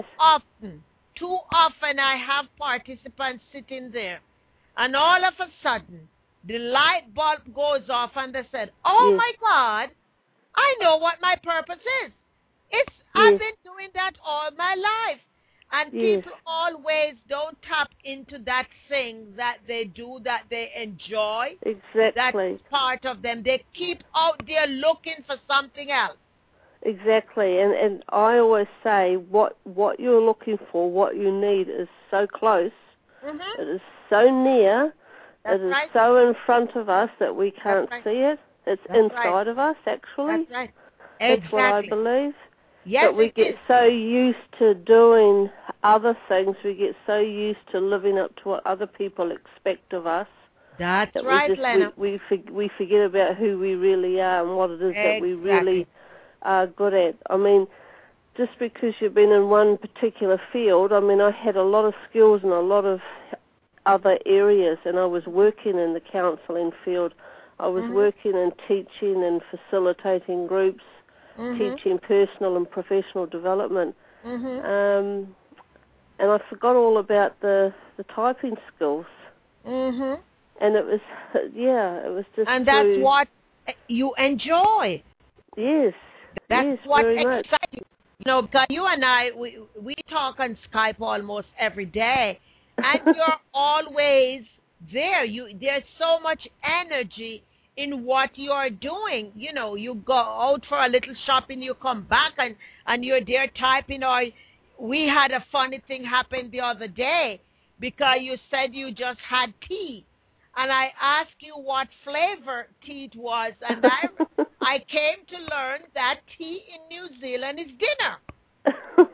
often I have participants sitting there, and all of a sudden the light bulb goes off, and they said, my God, I know what my purpose is. I've been doing that all my life. And people always don't tap into that thing that they do, that they enjoy. Exactly. That's part of them. They keep out there looking for something else. Exactly. And I always say what you're looking for, what you need is so close. Mm-hmm. It is so near. It is so in front of us that we can't see it. It's inside of us, actually. That's right. Exactly. That's what I believe. Yes, but we get so used to doing other things, we get so used to living up to what other people expect of us. That's right, Lena. We forget about who we really are and what it is that we really are good at. I mean, just because you've been in one particular field, I mean, I had a lot of skills in a lot of other areas, and I was working in the counselling field. I was working and teaching and facilitating groups. Teaching personal and professional development. And I forgot all about the typing skills. And it was, it was just... And that's what you enjoy. Yes. That's what excites you. You know, because you and I, we talk on Skype almost every day, and you're always there. There's so much energy in what you're doing. You know, you go out for a little shopping, you come back and you're there typing. Or we had a funny thing happen the other day because you said you just had tea. And I asked you what flavor tea it was, and I came to learn that tea in New Zealand is dinner.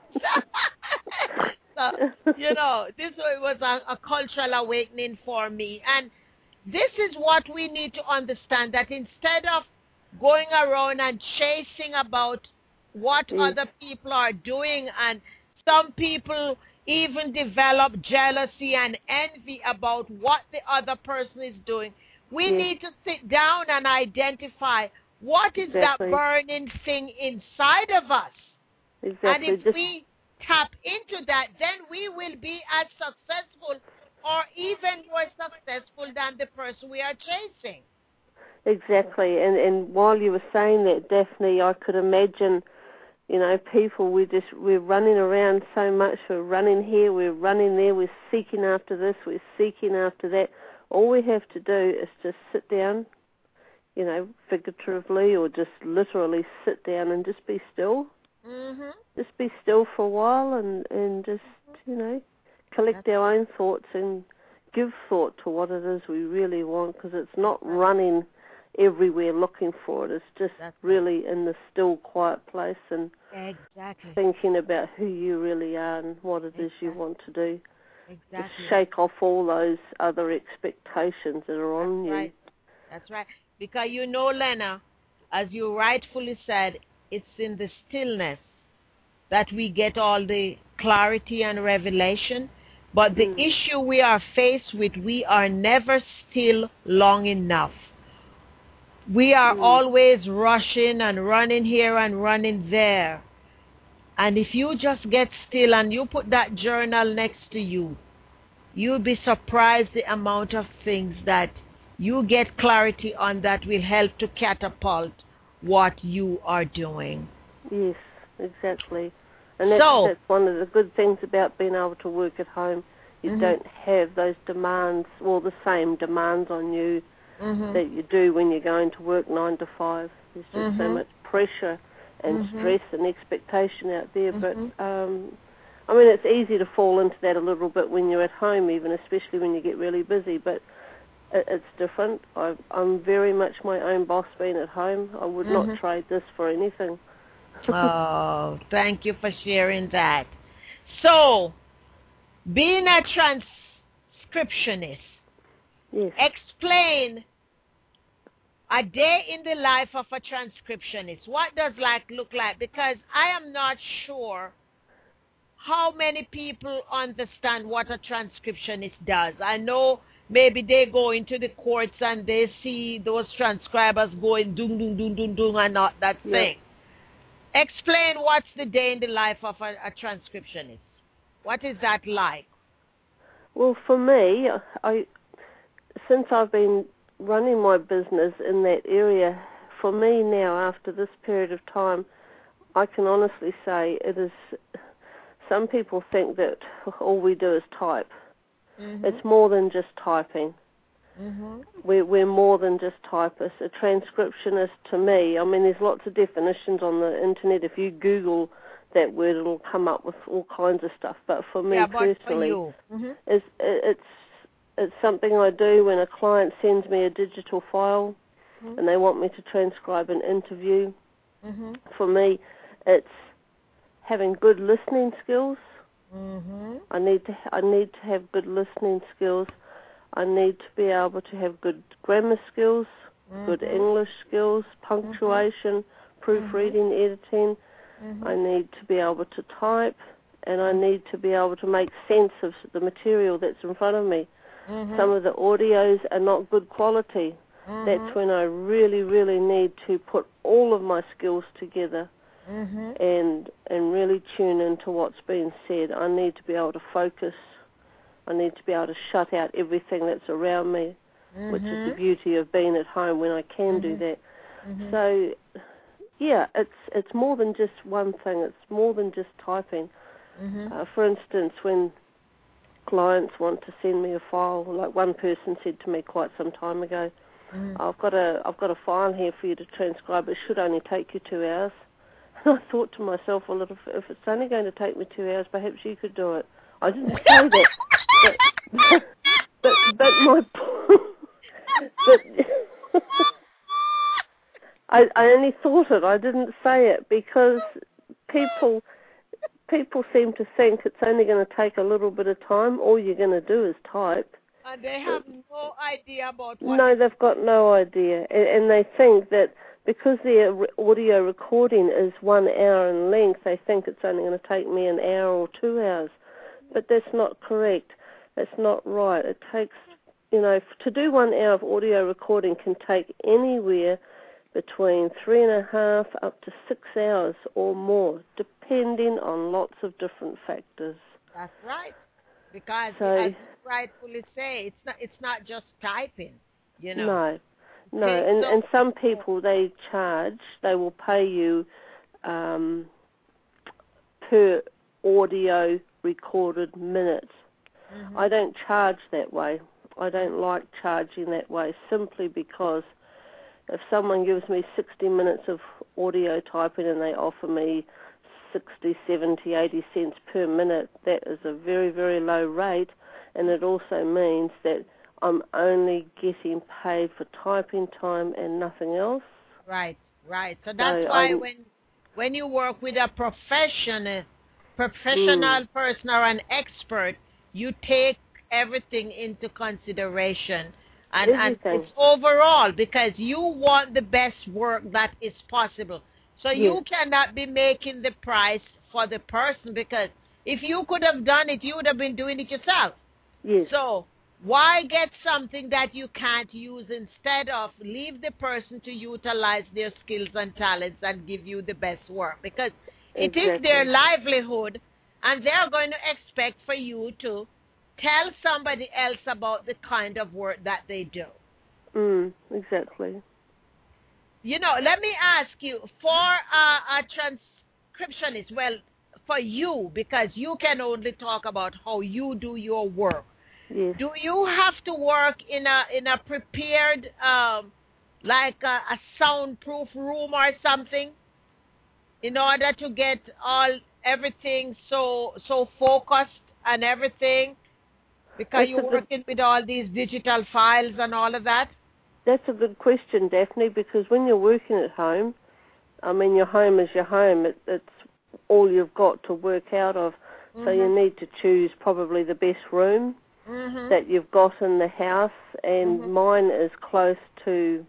So, you know, this was a cultural awakening for me. And this is what we need to understand, that instead of going around and chasing about what other people are doing, and some people even develop jealousy and envy about what the other person is doing, we need to sit down and identify what is that burning thing inside of us. And if we tap into that, then we will be as successful or even more successful than the person we are chasing. Exactly. And while you were saying that, Daphne, I could imagine, you know, people, we're running around so much. We're running here, we're running there, we're seeking after this, we're seeking after that. All we have to do is just sit down, you know, figuratively or just literally sit down and just be still. Mm-hmm. Just be still for a while and just, you know, collect our own thoughts and give thought to what it is we really want, because it's not running everywhere looking for it. It's just really in the still, quiet place and thinking about who you really are and what it is you want to do. Just shake off all those other expectations that are on you. That's right. Because you know, Lena, as you rightfully said, it's in the stillness that we get all the clarity and revelation. But the issue we are faced with, we are never still long enough. We are always rushing and running here and running there. And if you just get still and you put that journal next to you, you'll be surprised the amount of things that you get clarity on that will help to catapult what you are doing. Yes, exactly. And that's one of the good things about being able to work at home. You don't have those demands, or the same demands on you that you do when you're going to work 9 to 5. There's just so much pressure and stress and expectation out there. But, I mean, it's easy to fall into that a little bit when you're at home, even, especially when you get really busy. But it's different. I'm very much my own boss being at home. I would not trade this for anything. Oh, thank you for sharing that. So, being a transcriptionist, explain a day in the life of a transcriptionist. What does life look like? Because I am not sure how many people understand what a transcriptionist does. I know maybe they go into the courts and they see those transcribers going dung, dung, dung, dung, dung, and not that thing. Explain what's the day in the life of a transcriptionist. What is that like? Well, for me, since I've been running my business in that area, for me now, after this period of time, I can honestly say it is, some people think that all we do is type. It's more than just typing. We're more than just typists. A transcriptionist, to me, I mean, there's lots of definitions on the internet. If you Google that word, it'll come up with all kinds of stuff. But for me personally, it's something I do when a client sends me a digital file and they want me to transcribe an interview. For me, it's having good listening skills. I need to have good listening skills. I need to be able to have good grammar skills, good English skills, punctuation, proofreading, editing. I need to be able to type, and I need to be able to make sense of the material that's in front of me. Some of the audios are not good quality. That's when I really, really need to put all of my skills together and really tune into what's being said. I need to be able to focus. I need to be able to shut out everything that's around me, which is the beauty of being at home when I can do that. So, yeah, it's more than just one thing. It's more than just typing. For instance, when clients want to send me a file, like one person said to me quite some time ago, I've got a file here for you to transcribe. It should only take you 2 hours. And I thought to myself, well, if it's only going to take me 2 hours, perhaps you could do it. I didn't say that, but my but I only thought it. I didn't say it because people seem to think it's only going to take a little bit of time. All you're going to do is type. And they have no idea about what. No, they've got no idea, and they think that because their audio recording is 1 hour in length, they think it's only going to take me an hour or 2 hours. But that's not correct. That's not right. It takes, to do 1 hour of audio recording can take anywhere between 3.5 up to 6 hours or more, depending on lots of different factors. That's right. Because, as you rightfully say, it's not just typing, No, and some people, they will pay you per audio recorded minute. I don't charge that way. I don't like charging that way simply because if someone gives me 60 minutes of audio typing and they offer me 60, 70, 80 cents per minute, that is a very, very low rate, and it also means that I'm only getting paid for typing time and nothing else. Right. So that's why when you work with a professional person or an expert, you take everything into consideration. And it's overall because you want the best work that is possible. So you cannot be making the price for the person because if you could have done it, you would have been doing it yourself. Yes. So why get something that you can't use instead of leave the person to utilize their skills and talents and give you the best work? Because it is their livelihood and they're going to expect for you to tell somebody else about the kind of work that they do. Exactly. Let me ask you, for a transcriptionist, well, for you, because you can only talk about how you do your work. Yes. Do you have to work in a prepared, like a soundproof room or something, in order to get everything so focused and everything? Because you're working with all these digital files and all of that? That's a good question, Daphne, because when you're working at home, your home is your home. It's all you've got to work out of. So you need to choose probably the best room that you've got in the house, and mine is close to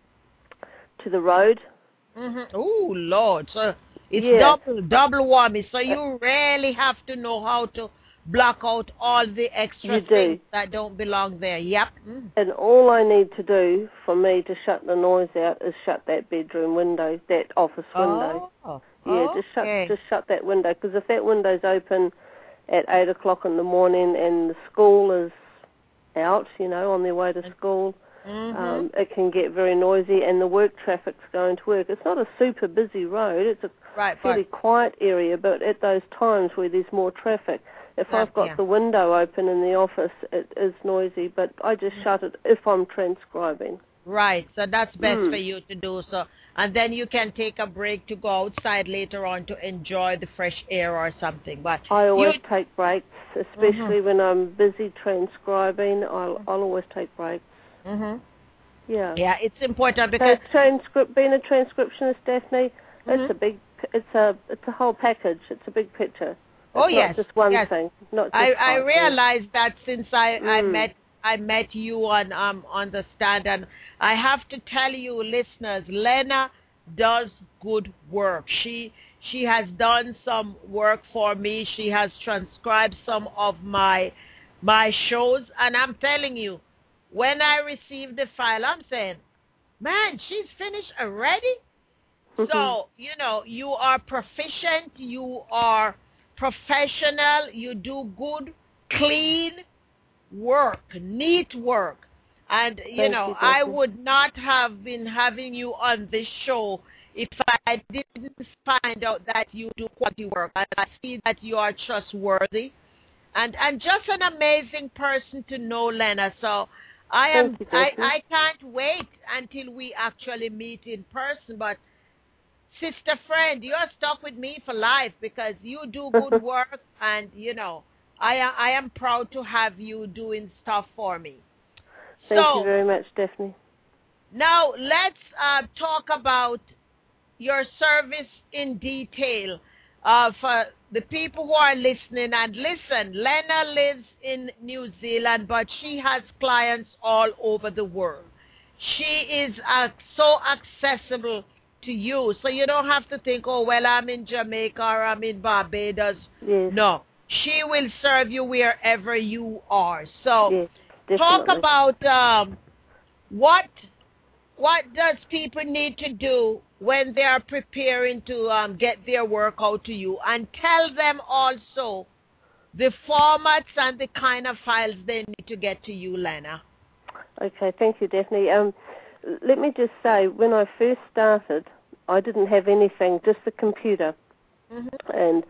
the road. Oh, Lord. So it's double whammy. So you really have to know how to block out all the extra things that don't belong there. Yep. And all I need to do for me to shut the noise out is shut that bedroom window, that office window. Just shut that window, because if that window's open at 8 o'clock in the morning and the school is out, on their way to school, it can get very noisy and the work traffic's going to work. It's not a super busy road. It's a fairly quiet area, but at those times where there's more traffic, if I've got the window open in the office, it is noisy, but I just shut it if I'm transcribing. Right, so that's best for you to do so. And then you can take a break to go outside later on to enjoy the fresh air or something. But I always take breaks, especially when I'm busy transcribing. I'll always take breaks. Yeah, it's important because being a transcriptionist, Daphne, it's a whole package. It's a big picture. It's not just one thing. Not just I realized that since I met you on the stand, and I have to tell you, listeners, Lena does good work. She has done some work for me. She has transcribed some of my shows, and I'm telling you, when I received the file, I'm saying, man, she's finished already? So, you are proficient, you are professional, you do good, clean work, neat work. And, I would not have been having you on this show if I didn't find out that you do quality work. And I see that you are trustworthy and just an amazing person to know, Lena. So Thank you, Daphne. I can't wait until we actually meet in person. But sister friend, you're stuck with me for life because you do good work, and I am proud to have you doing stuff for me. Thank you very much, Daphne. Now let's talk about your service in detail for the people who are listening. And listen, Lena lives in New Zealand, but she has clients all over the world. She is so accessible to you, so you don't have to think, oh, well, I'm in Jamaica or I'm in Barbados. Yes. No, she will serve you wherever you are. So yes, talk about what does people need to do when they are preparing to get their work out to you, and tell them also the formats and the kind of files they need to get to you, Lena. Okay, thank you, Daphne. Let me just say, when I first started, I didn't have anything, just the computer. Mm-hmm. And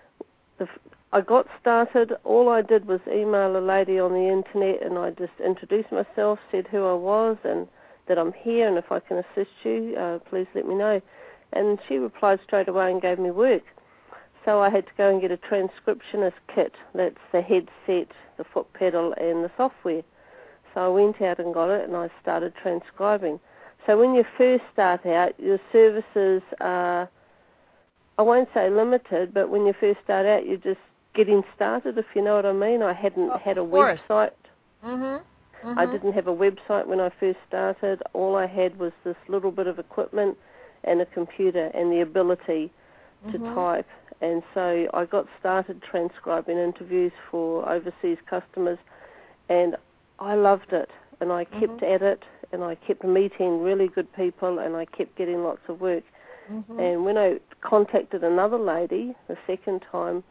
I got started, all I did was email a lady on the internet, and I just introduced myself, said who I was, and that I'm here, and if I can assist you, please let me know. And she replied straight away and gave me work. So I had to go and get a transcriptionist kit. That's the headset, the foot pedal, and the software. So I went out and got it, and I started transcribing. So when you first start out, your services are, I won't say limited, but when you first start out, you're just getting started, if you know what I mean. I hadn't had a website. Mm-hmm. Mm-hmm. I didn't have a website when I first started. All I had was this little bit of equipment and a computer and the ability to type. And so I got started transcribing interviews for overseas customers, and I loved it. And I kept at it, and I kept meeting really good people, and I kept getting lots of work. And when I contacted another lady the second time,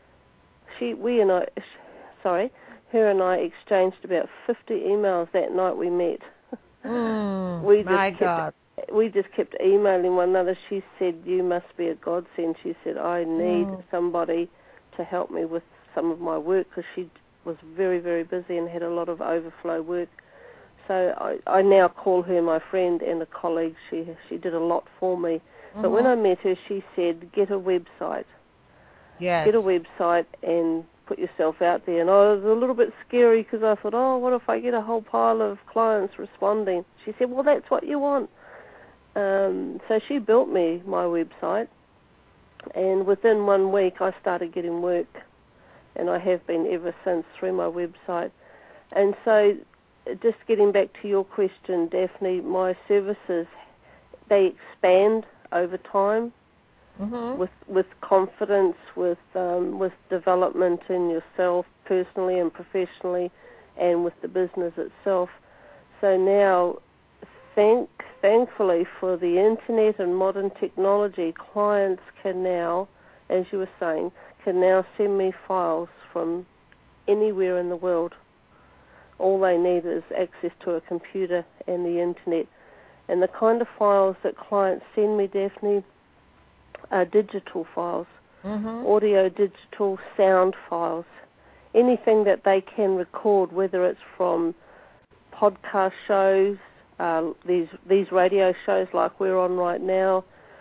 her and I exchanged about 50 emails that night we met. We just kept emailing one another. She said, you must be a godsend. She said, I need somebody to help me with some of my work, because she was very, very busy and had a lot of overflow work. So I now call her my friend and a colleague. She did a lot for me. But when I met her, she said, get a website. Yes. Get a website and put yourself out there. And I was a little bit scary, because I thought, oh, what if I get a whole pile of clients responding? She said, well, that's what you want. So she built me my website, and within 1 week I started getting work, and I have been ever since through my website. And so just getting back to your question, Daphne, my services, they expand over time. With confidence, with development in yourself personally and professionally, and with the business itself. So now, thankfully for the internet and modern technology, clients can now, as you were saying, can now send me files from anywhere in the world. All they need is access to a computer and the internet. And the kind of files that clients send me, Daphne, are digital files, audio, digital, sound files, anything that they can record, whether it's from podcast shows, these radio shows like we're on right now,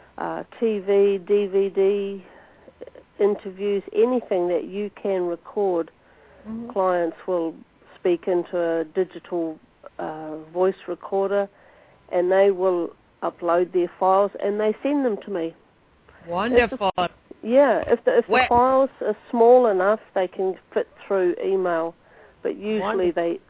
TV, DVD, interviews, anything that you can record, clients will speak into a digital voice recorder, and they will upload their files, and they send them to me. Wonderful. If the files are small enough, they can fit through email, but usually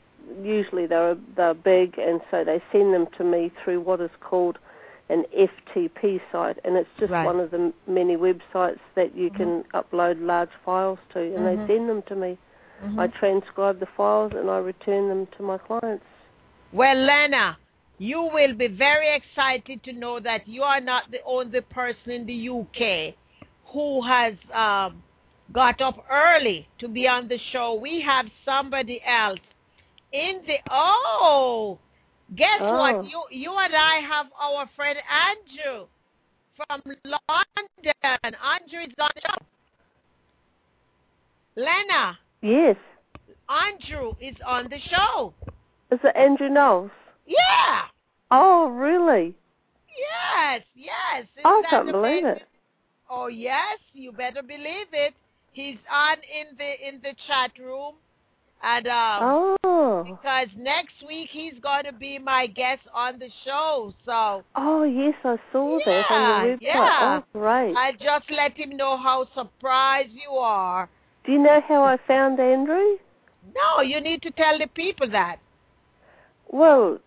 they're big, and so they send them to me through what is called an FTP site, and it's just one of the many websites that you can upload large files to, and they send them to me. I transcribe the files and I return them to my clients. Well, Lena, you will be very excited to know that you are not the only person in the UK who has got up early to be on the show. We have somebody else in the... Guess what? You and I have our friend Andrew from London. Andrew is on the show. Lena. Yes. Andrew is on the show. Is it Andrew Knowles? Yeah. Oh, really? Yes. I can't believe it. Oh, yes, you better believe it. He's on in the chat room, and because next week he's going to be my guest on the show. So. Oh, yes, I saw that on your website. Yeah. Oh, great. I just let him know how surprised you are. Do you know how I found Andrew? No, you need to tell the people that. Well,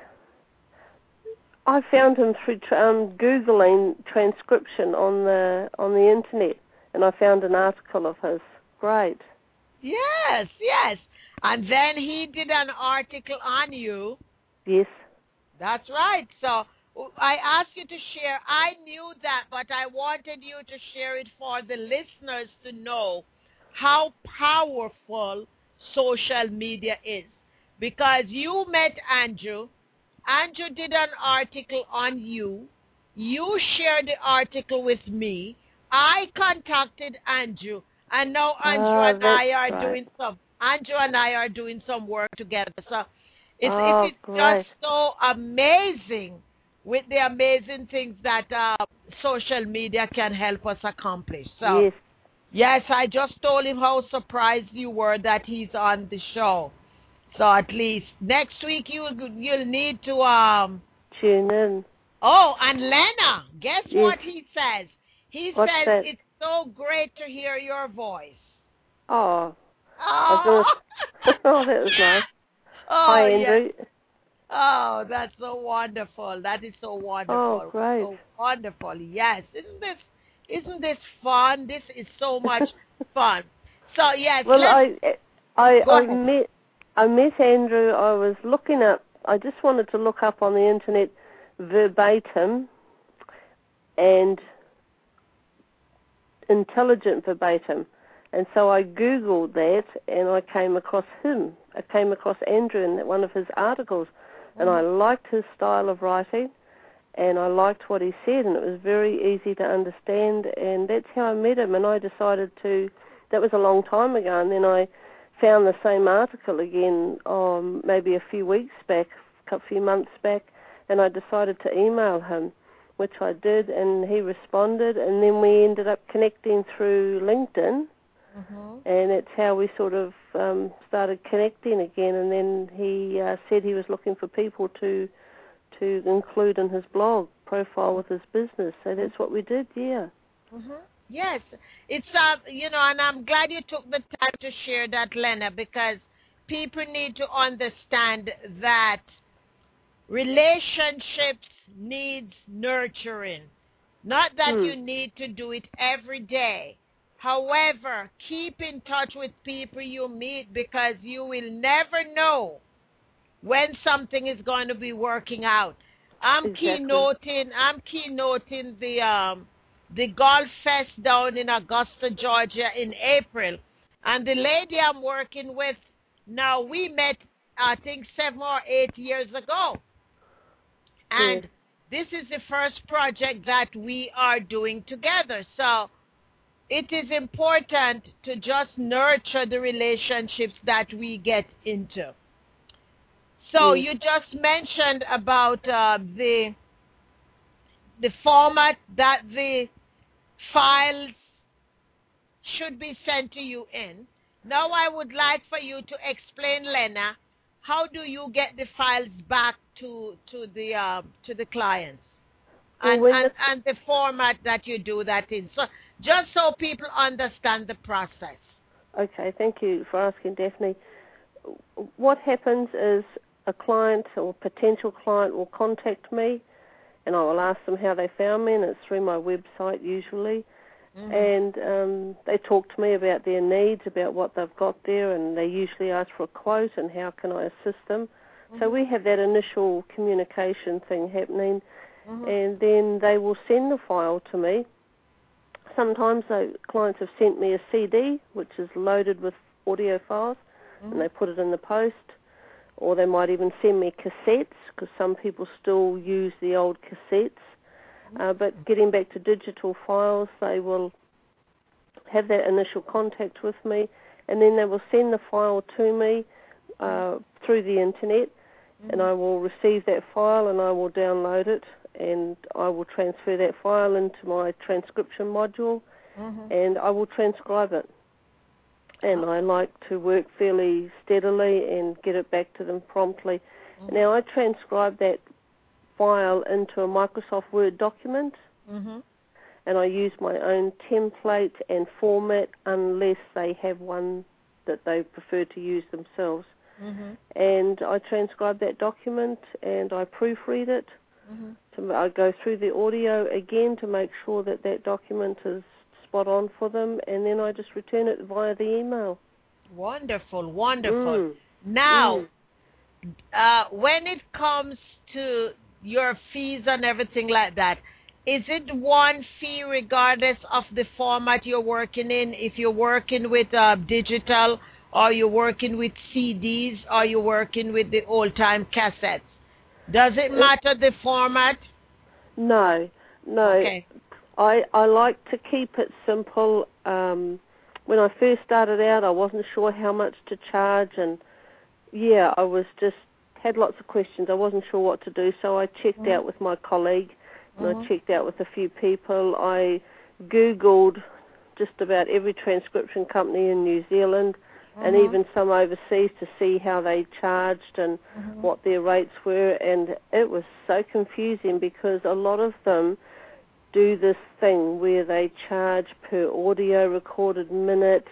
I found him through Googling transcription on the internet, and I found an article of his. Great. Yes. And then he did an article on you. Yes. That's right. So I asked you to share. I knew that, but I wanted you to share it for the listeners to know how powerful social media is. Because you met Andrew. Andrew did an article on you. You shared the article with me. I contacted Andrew, and now Andrew and I are doing some work together. So it's just so amazing with the amazing things that social media can help us accomplish. So yes, I just told him how surprised you were that he's on the show. So at least next week you'll need to tune in. Oh, and Lena, guess what he says? He says it's so great to hear your voice. Oh, that was nice. Hi, Andrew. Yes. Oh, that's so wonderful. That is so wonderful. Oh, great. So wonderful. Yes. Isn't this fun? This is so much fun. So yes. Well, I met Andrew. I was looking up. I just wanted to look up on the internet verbatim and intelligent verbatim. And so I Googled that, and I came across him. I came across Andrew in one of his articles, and I liked his style of writing, and I liked what he said, and it was very easy to understand, and that's how I met him. And I decided that was a long time ago, and then I found the same article again maybe a few weeks back, a few months back, and I decided to email him, which I did, and he responded, and then we ended up connecting through LinkedIn. And that's how we sort of started connecting again. And then he said he was looking for people to include in his blog profile with his business. So that's what we did, yeah. Yes. It's, and I'm glad you took the time to share that, Lena, because people need to understand that relationships needs nurturing. Not that you need to do it every day. However, keep in touch with people you meet, because you will never know when something is going to be working out. I'm keynoting the Golf Fest down in Augusta, Georgia in April. And the lady I'm working with now, we met, I think, 7 or 8 years ago. And this is the first project that we are doing together. So it is important to just nurture the relationships that we get into. So you just mentioned about the format that the files should be sent to you in. Now I would like for you to explain, Lena, how do you get the files back to the clients, and the format that you do that in. So just so people understand the process. Okay, thank you for asking, Daphne. What happens is a client or potential client will contact me, and I will ask them how they found me, and it's through my website usually. And they talk to me about their needs, about what they've got there, and they usually ask for a quote and how can I assist them. So we have that initial communication thing happening, and then they will send the file to me. Sometimes clients have sent me a CD, which is loaded with audio files, and they put it in the post. Or they might even send me cassettes, because some people still use the old cassettes. But getting back to digital files, they will have that initial contact with me, and then they will send the file to me through the internet, and I will receive that file and I will download it, and I will transfer that file into my transcription module, and I will transcribe it. And I like to work fairly steadily and get it back to them promptly. Now, I transcribe that file into a Microsoft Word document, and I use my own template and format unless they have one that they prefer to use themselves. And I transcribe that document and I proofread it. I go through the audio again to make sure that that document is spot on for them, and then I just return it via the email. Wonderful, wonderful. Now, when it comes to your fees and everything like that, is it one fee regardless of the format you're working in? If you're working with digital, or you're working with CDs, or you're working with the old-time cassettes? Does it matter the format? No. Okay. I like to keep it simple. When I first started out, I wasn't sure how much to charge, and I was just had lots of questions. I wasn't sure what to do, so I checked out with my colleague, and I checked out with a few people. I Googled just about every transcription company in New Zealand, and even some overseas, to see how they charged and what their rates were, and it was so confusing because a lot of them do this thing where they charge per audio recorded minute,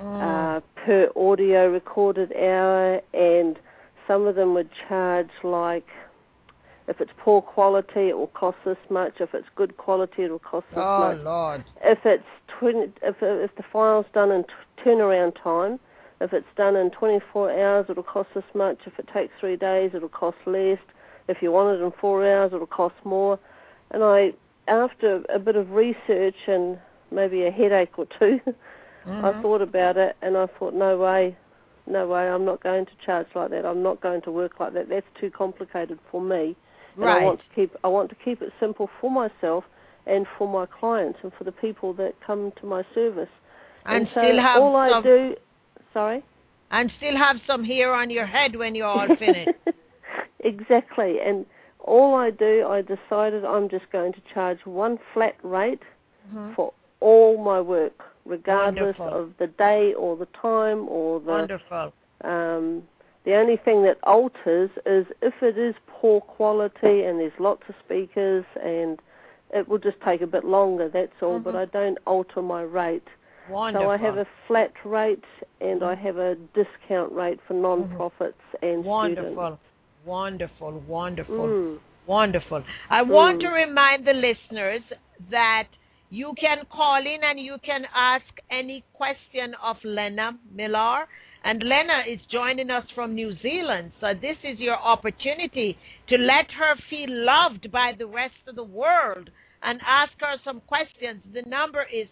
per audio recorded hour, and some of them would charge like, if it's poor quality, it will cost this much. If it's good quality, it will cost this much. Oh, Lord. If it's if the file's done in turnaround time, if it's done in 24 hours, it'll cost this much. If it takes 3 days, it'll cost less. If you want it in 4 hours, it'll cost more. And after a bit of research and maybe a headache or two, I thought about it, and I thought, no way, I'm not going to charge like that. I'm not going to work like that. That's too complicated for me. Right. And I want to keep it simple for myself and for my clients and for the people that come to my service. And so still have all I do. Sorry? And still have some hair on your head when you're all finished. Exactly. And all I do, I decided I'm just going to charge one flat rate for all my work, regardless of the day or the time or the... Wonderful. The only thing that alters is if it is poor quality and there's lots of speakers, and it will just take a bit longer, that's all, but I don't alter my rate. Wonderful. So I have a flat rate and I have a discount rate for non-profits and students. Wonderful. Wonderful. I want to remind the listeners that you can call in and you can ask any question of Lena Millar. And Lena is joining us from New Zealand, so this is your opportunity to let her feel loved by the rest of the world and ask her some questions. The number is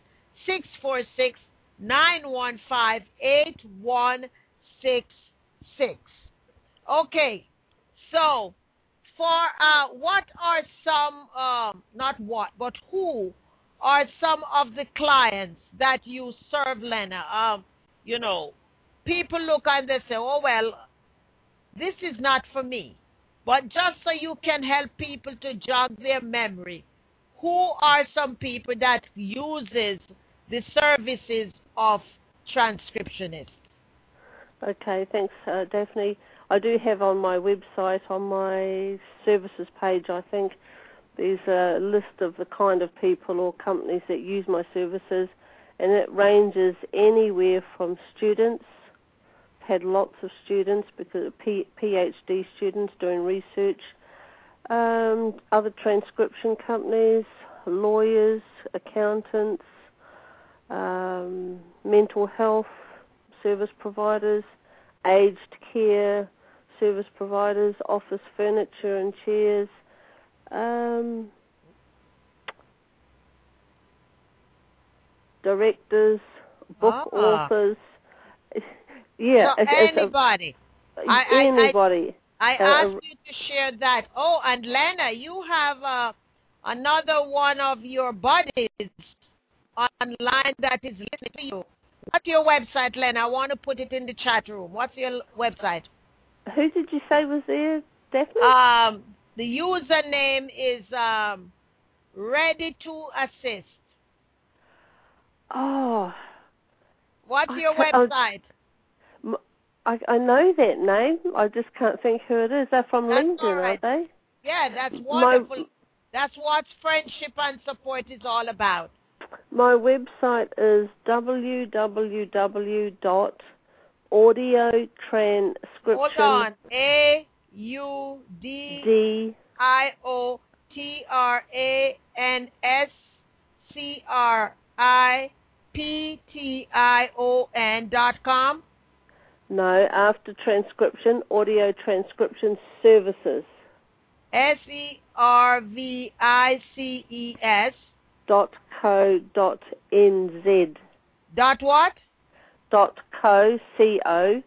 646-915-8166. Okay, so for what are some, not what, but who are some of the clients that you serve, Lena? People look and they say, oh, well, this is not for me. But just so you can help people to jog their memory, who are some people that uses the services of transcriptionists? Okay, thanks, Daphne. I do have on my website, on my services page, I think, there's a list of the kind of people or companies that use my services, and it ranges anywhere from students, had lots of students, because PhD students doing research, other transcription companies, lawyers, accountants, mental health service providers, aged care service providers, office furniture and chairs, directors, book authors. Yeah, so anybody. Anybody. I asked you to share that. Oh, and Lena, you have another one of your buddies online that is listening to you. What's your website, Lena? I want to put it in the chat room. What's your website? Who did you say was there, Daphne? The username is Ready to Assist. Oh. What's your website? I know that name. I just can't think who it is. They're from LinkedIn, right. are they? Yeah, that's wonderful. That's what friendship and support is all about. My website is www.audiotranscription. Hold on. AUDIOTRANSCRIPTION.com. No, after transcription, audio transcription services. SERVICES. .co.nz. Dot what? .co, C-O.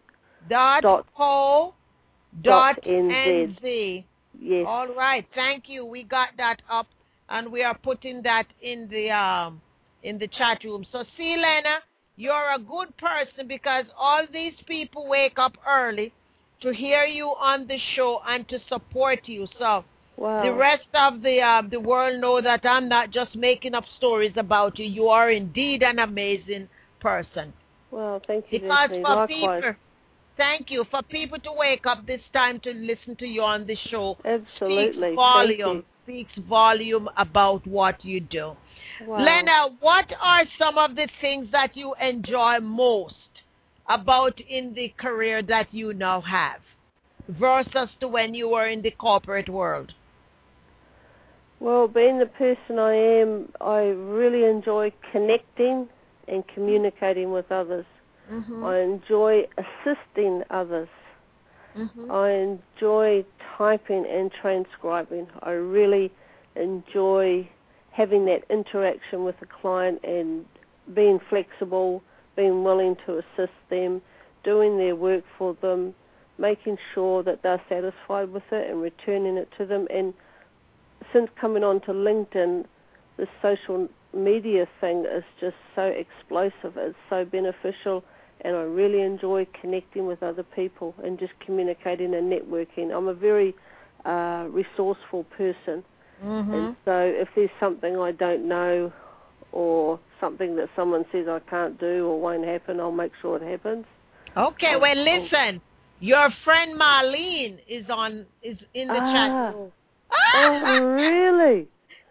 .co.nz. Yes. All right. Thank you. We got that up, and we are putting that in the chat room. So, see, Lena, you're a good person because all these people wake up early to hear you on the show and to support you. So, wow. The rest of the world know that I'm not just making up stories about you. You are indeed an amazing person. Well, thank you. Because Daphne. for Likewise. people, thank you, for people to wake up this time to listen to you on the show. Absolutely. Speaks volume about what you do. Wow. Lena, what are some of the things that you enjoy most about in the career that you now have versus to when you were in the corporate world? Well, being the person I am, I really enjoy connecting and communicating with others. Mm-hmm. I enjoy assisting others. Mm-hmm. I enjoy typing and transcribing. I really enjoy having that interaction with the client and being flexible, being willing to assist them, doing their work for them, making sure that they're satisfied with it and returning it to them. And since coming on to LinkedIn, the social media thing is just so explosive. It's so beneficial, and I really enjoy connecting with other people and just communicating and networking. I'm a very resourceful person, and so if there's something I don't know or something that someone says I can't do or won't happen, I'll make sure it happens. Okay, well, listen, your friend Marlene is in the chat room. Oh, really?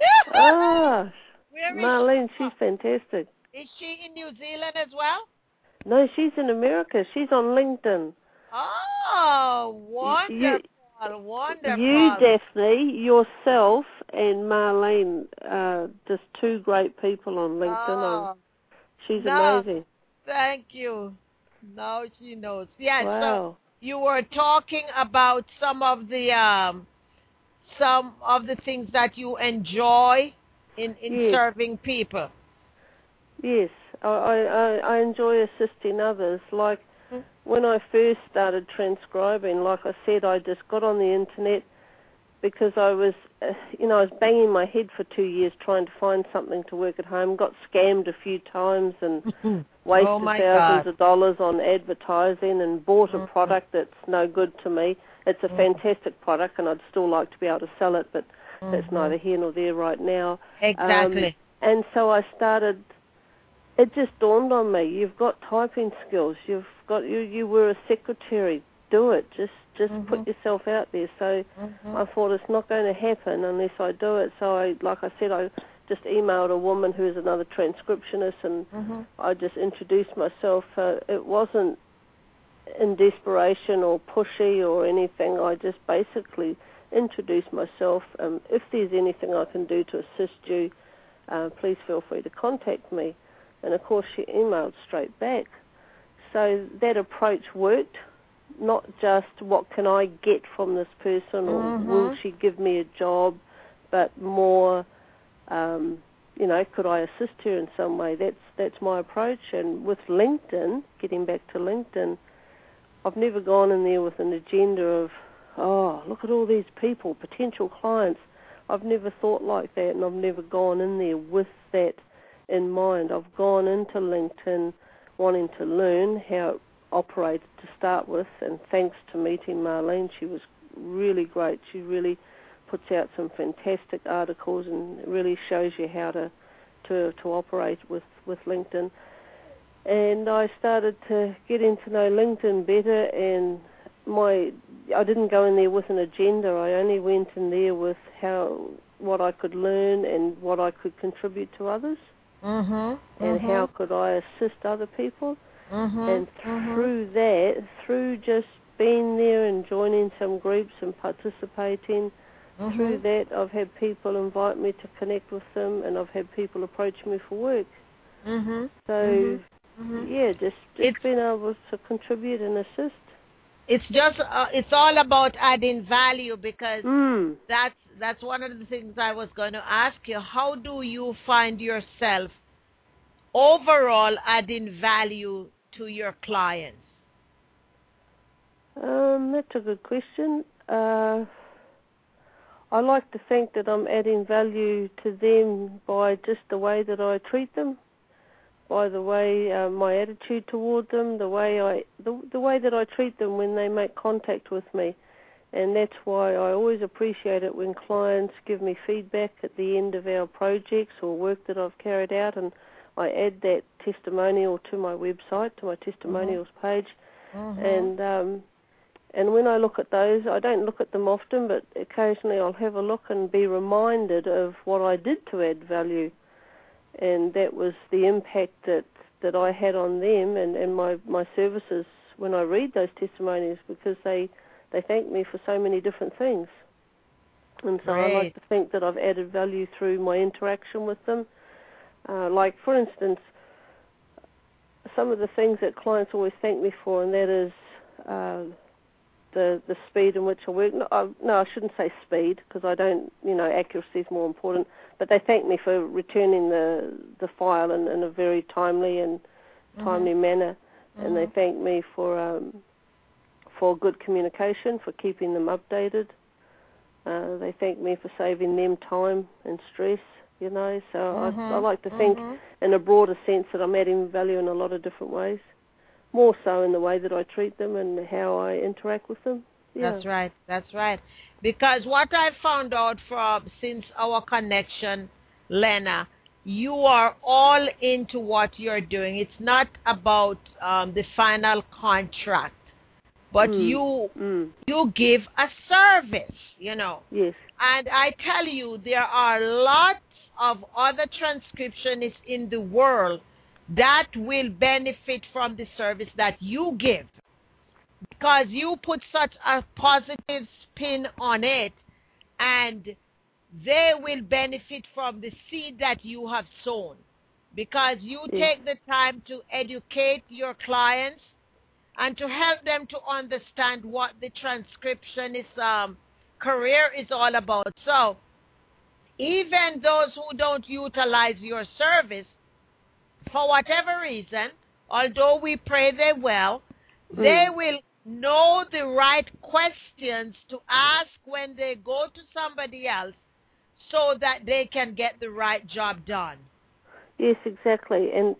Marlene, she's fantastic. Is she in New Zealand as well? No, she's in America. She's on LinkedIn. Oh, wonderful, wonderful. You, Daphne, yourself, and Marlene, just two great people on LinkedIn. She's amazing. Thank you. Now she knows. Yeah, wow. So you were talking about some of the things that you enjoy in yes. serving people. Yes, I enjoy assisting others. Like when I first started transcribing, like I said, I just got on the internet because I was, I was banging my head for 2 years trying to find something to work at home. Got scammed a few times and wasted thousands of dollars on advertising and bought a product that's no good to me. It's a fantastic product, and I'd still like to be able to sell it, but that's neither here nor there right now. Exactly. And so I started. It just dawned on me. You've got typing skills. You were a secretary. Do it. Just put yourself out there. So I thought it's not going to happen unless I do it. So I just emailed a woman who is another transcriptionist, and I just introduced myself. It wasn't in desperation or pushy or anything. I just basically introduced myself. If there's anything I can do to assist you, please feel free to contact me. And of course she emailed straight back. So that approach worked. Not just what can I get from this person or will she give me a job, but more, could I assist her in some way? That's my approach. And with LinkedIn, getting back to LinkedIn, I've never gone in there with an agenda of, look at all these people, potential clients. I've never thought like that, and I've never gone in there with that in mind. I've gone into LinkedIn wanting to learn how operated to start with, and thanks to meeting Marlene, she was really great. She really puts out some fantastic articles and really shows you how to operate with LinkedIn. And I started to get into know LinkedIn better, and I didn't go in there with an agenda. I only went in there with what I could learn and what I could contribute to others, and how could I assist other people. And through just being there and joining some groups and participating, through that I've had people invite me to connect with them, and I've had people approach me for work. So just being able to contribute and assist. It's just it's all about adding value, because that's one of the things I was going to ask you. How do you find yourself overall adding value to your clients? That's a good question. I like to think that I'm adding value to them by just the way that I treat them, by the way my attitude toward them, the way that I treat them when they make contact with me. And that's why I always appreciate it when clients give me feedback at the end of our projects or work that I've carried out, and I add that testimonial to my website, to my testimonials page. And when I look at those, I don't look at them often, but occasionally I'll have a look and be reminded of what I did to add value. And that was the impact that I had on them and my services when I read those testimonials, because they thank me for so many different things. And so I like to think that I've added value through my interaction with them. Like, for instance, some of the things that clients always thank me for, and that is the speed in which I work. No, I shouldn't say speed, because I don't, accuracy is more important, but they thank me for returning the file in a very timely manner, and they thank me for good communication, for keeping them updated. They thank me for saving them time and stress, so I like to think in a broader sense that I'm adding value in a lot of different ways. More so in the way that I treat them and how I interact with them. Yeah. That's right. Because what I found out since our connection, Lena, you are all into what you're doing. It's not about the final contract, but you give a service, Yes. And I tell you, there are lots of other transcriptionists in the world that will benefit from the service that you give, because you put such a positive spin on it, and they will benefit from the seed that you have sown, because you take the time to educate your clients and to help them to understand what the transcriptionist career is all about. So even those who don't utilize your service, for whatever reason, although we pray they will, they will know the right questions to ask when they go to somebody else, so that they can get the right job done. Yes, exactly. And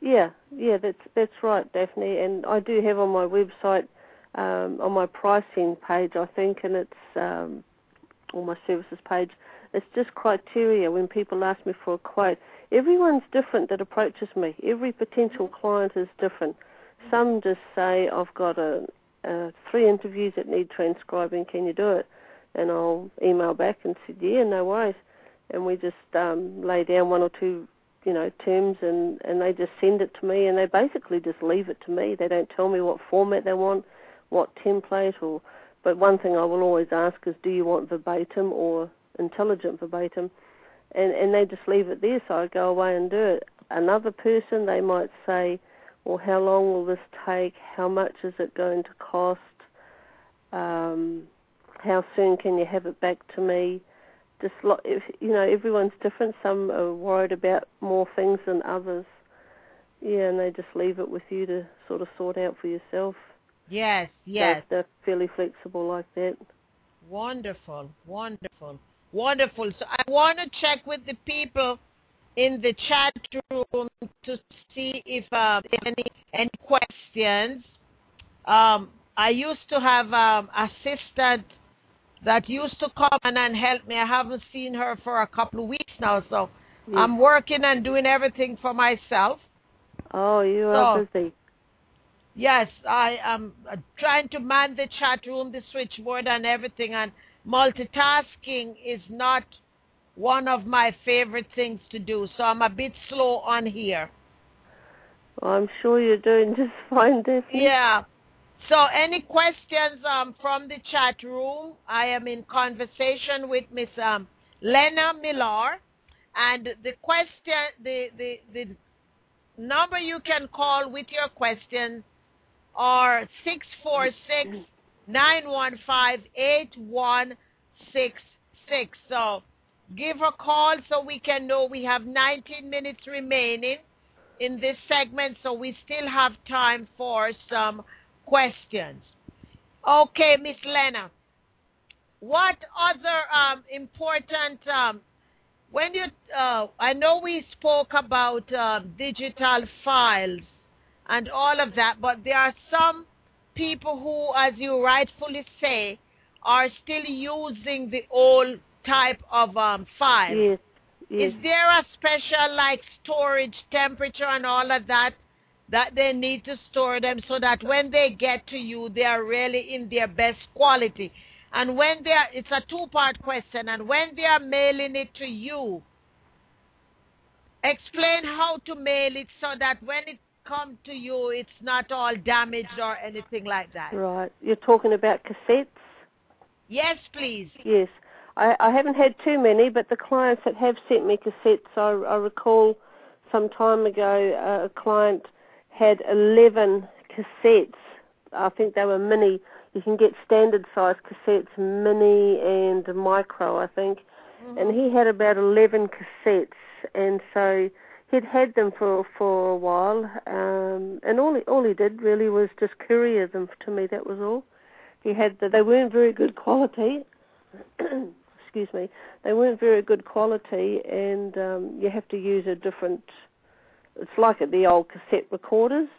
that's right, Daphne. And I do have on my website, on my pricing page, I think, and it's on my services page, it's just criteria when people ask me for a quote. Everyone's different that approaches me. Every potential client is different. Some just say, I've got 3 interviews that need transcribing, can you do it? And I'll email back and say, yeah, no worries. And we just lay down 1 or 2, terms, and they just send it to me, and they basically just leave it to me. They don't tell me what format they want, what template, but one thing I will always ask is, do you want verbatim or intelligent verbatim? And they just leave it there, so I go away and do it. Another person, they might say, well, how long will this take? How much is it going to cost? How soon can you have it back to me? Just everyone's different. Some are worried about more things than others. Yeah, and they just leave it with you to sort of sort out for yourself. Yes. They're fairly flexible like that. Wonderful. So I want to check with the people in the chat room to see if there are any questions. I used to have assistant that used to come and help me. I haven't seen her for a couple of weeks now, so Yes. I'm working and doing everything for myself. Oh, you are busy. Yes, I am trying to man the chat room, the switchboard, and everything, and multitasking is not one of my favorite things to do, so I'm a bit slow on here. Well, I'm sure you're doing just fine, Daphne. Yeah. So any questions from the chat room? I am in conversation with Miss Lena Millar, and the question, the number you can call with your questions are 646-915-8166. So give a call so we can know we have 19 minutes remaining in this segment, so we still have time for some questions. Okay, Miss Lena, what other important, when you, I know we spoke about digital files and all of that, but there are some people who, as you rightfully say, are still using the old type of file. Yes, yes. Is there a special, like, storage temperature and all of that they need to store them so that when they get to you, they are really in their best quality? And when they are, it's a two-part question, and when they are mailing it to you, explain how to mail it so that when it comes to you, it's not all damaged or anything like that. Right. You're talking about cassettes? Yes, please. Yes. I haven't had too many, but the clients that have sent me cassettes, I recall some time ago a client had 11 cassettes. I think they were mini. You can get standard size cassettes, mini and micro, I think. Mm-hmm. And he had about 11 cassettes, and so he'd had them for a while, and all he did really was just courier them to me. That was all. He had they weren't very good quality. Excuse me. They weren't very good quality, and you have to use a different. It's like the old cassette recorders.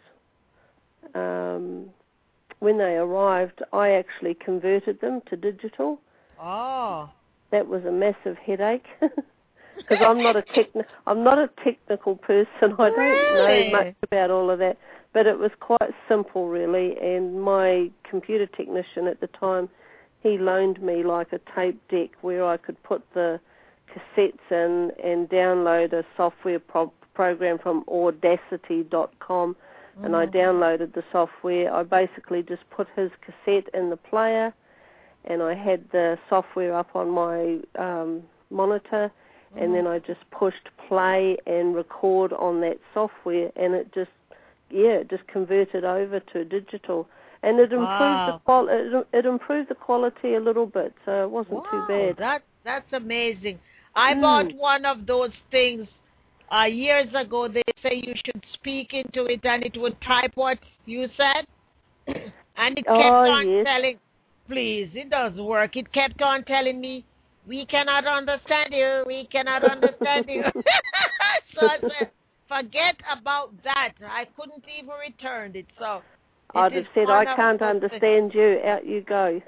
When they arrived, I actually converted them to digital. Oh. That was a massive headache. Because I'm not a technical person. I don't know much about all of that. But it was quite simple, really. And my computer technician at the time, he loaned me like a tape deck where I could put the cassettes in and download a software program from Audacity.com. And I downloaded the software. I basically just put his cassette in the player, and I had the software up on my monitor, and then I just pushed play and record on that software, and it just converted over to digital, and it improved the quality a little bit, so it wasn't too bad. That's amazing. I bought one of those things years ago. They say you should speak into it, and it would type what you said, and it kept on telling. Please, it doesn't work. It kept on telling me, we cannot understand you. We cannot understand you. So I said, forget about that. I couldn't even return it. So I'd have said, I can't understand you. Out you go.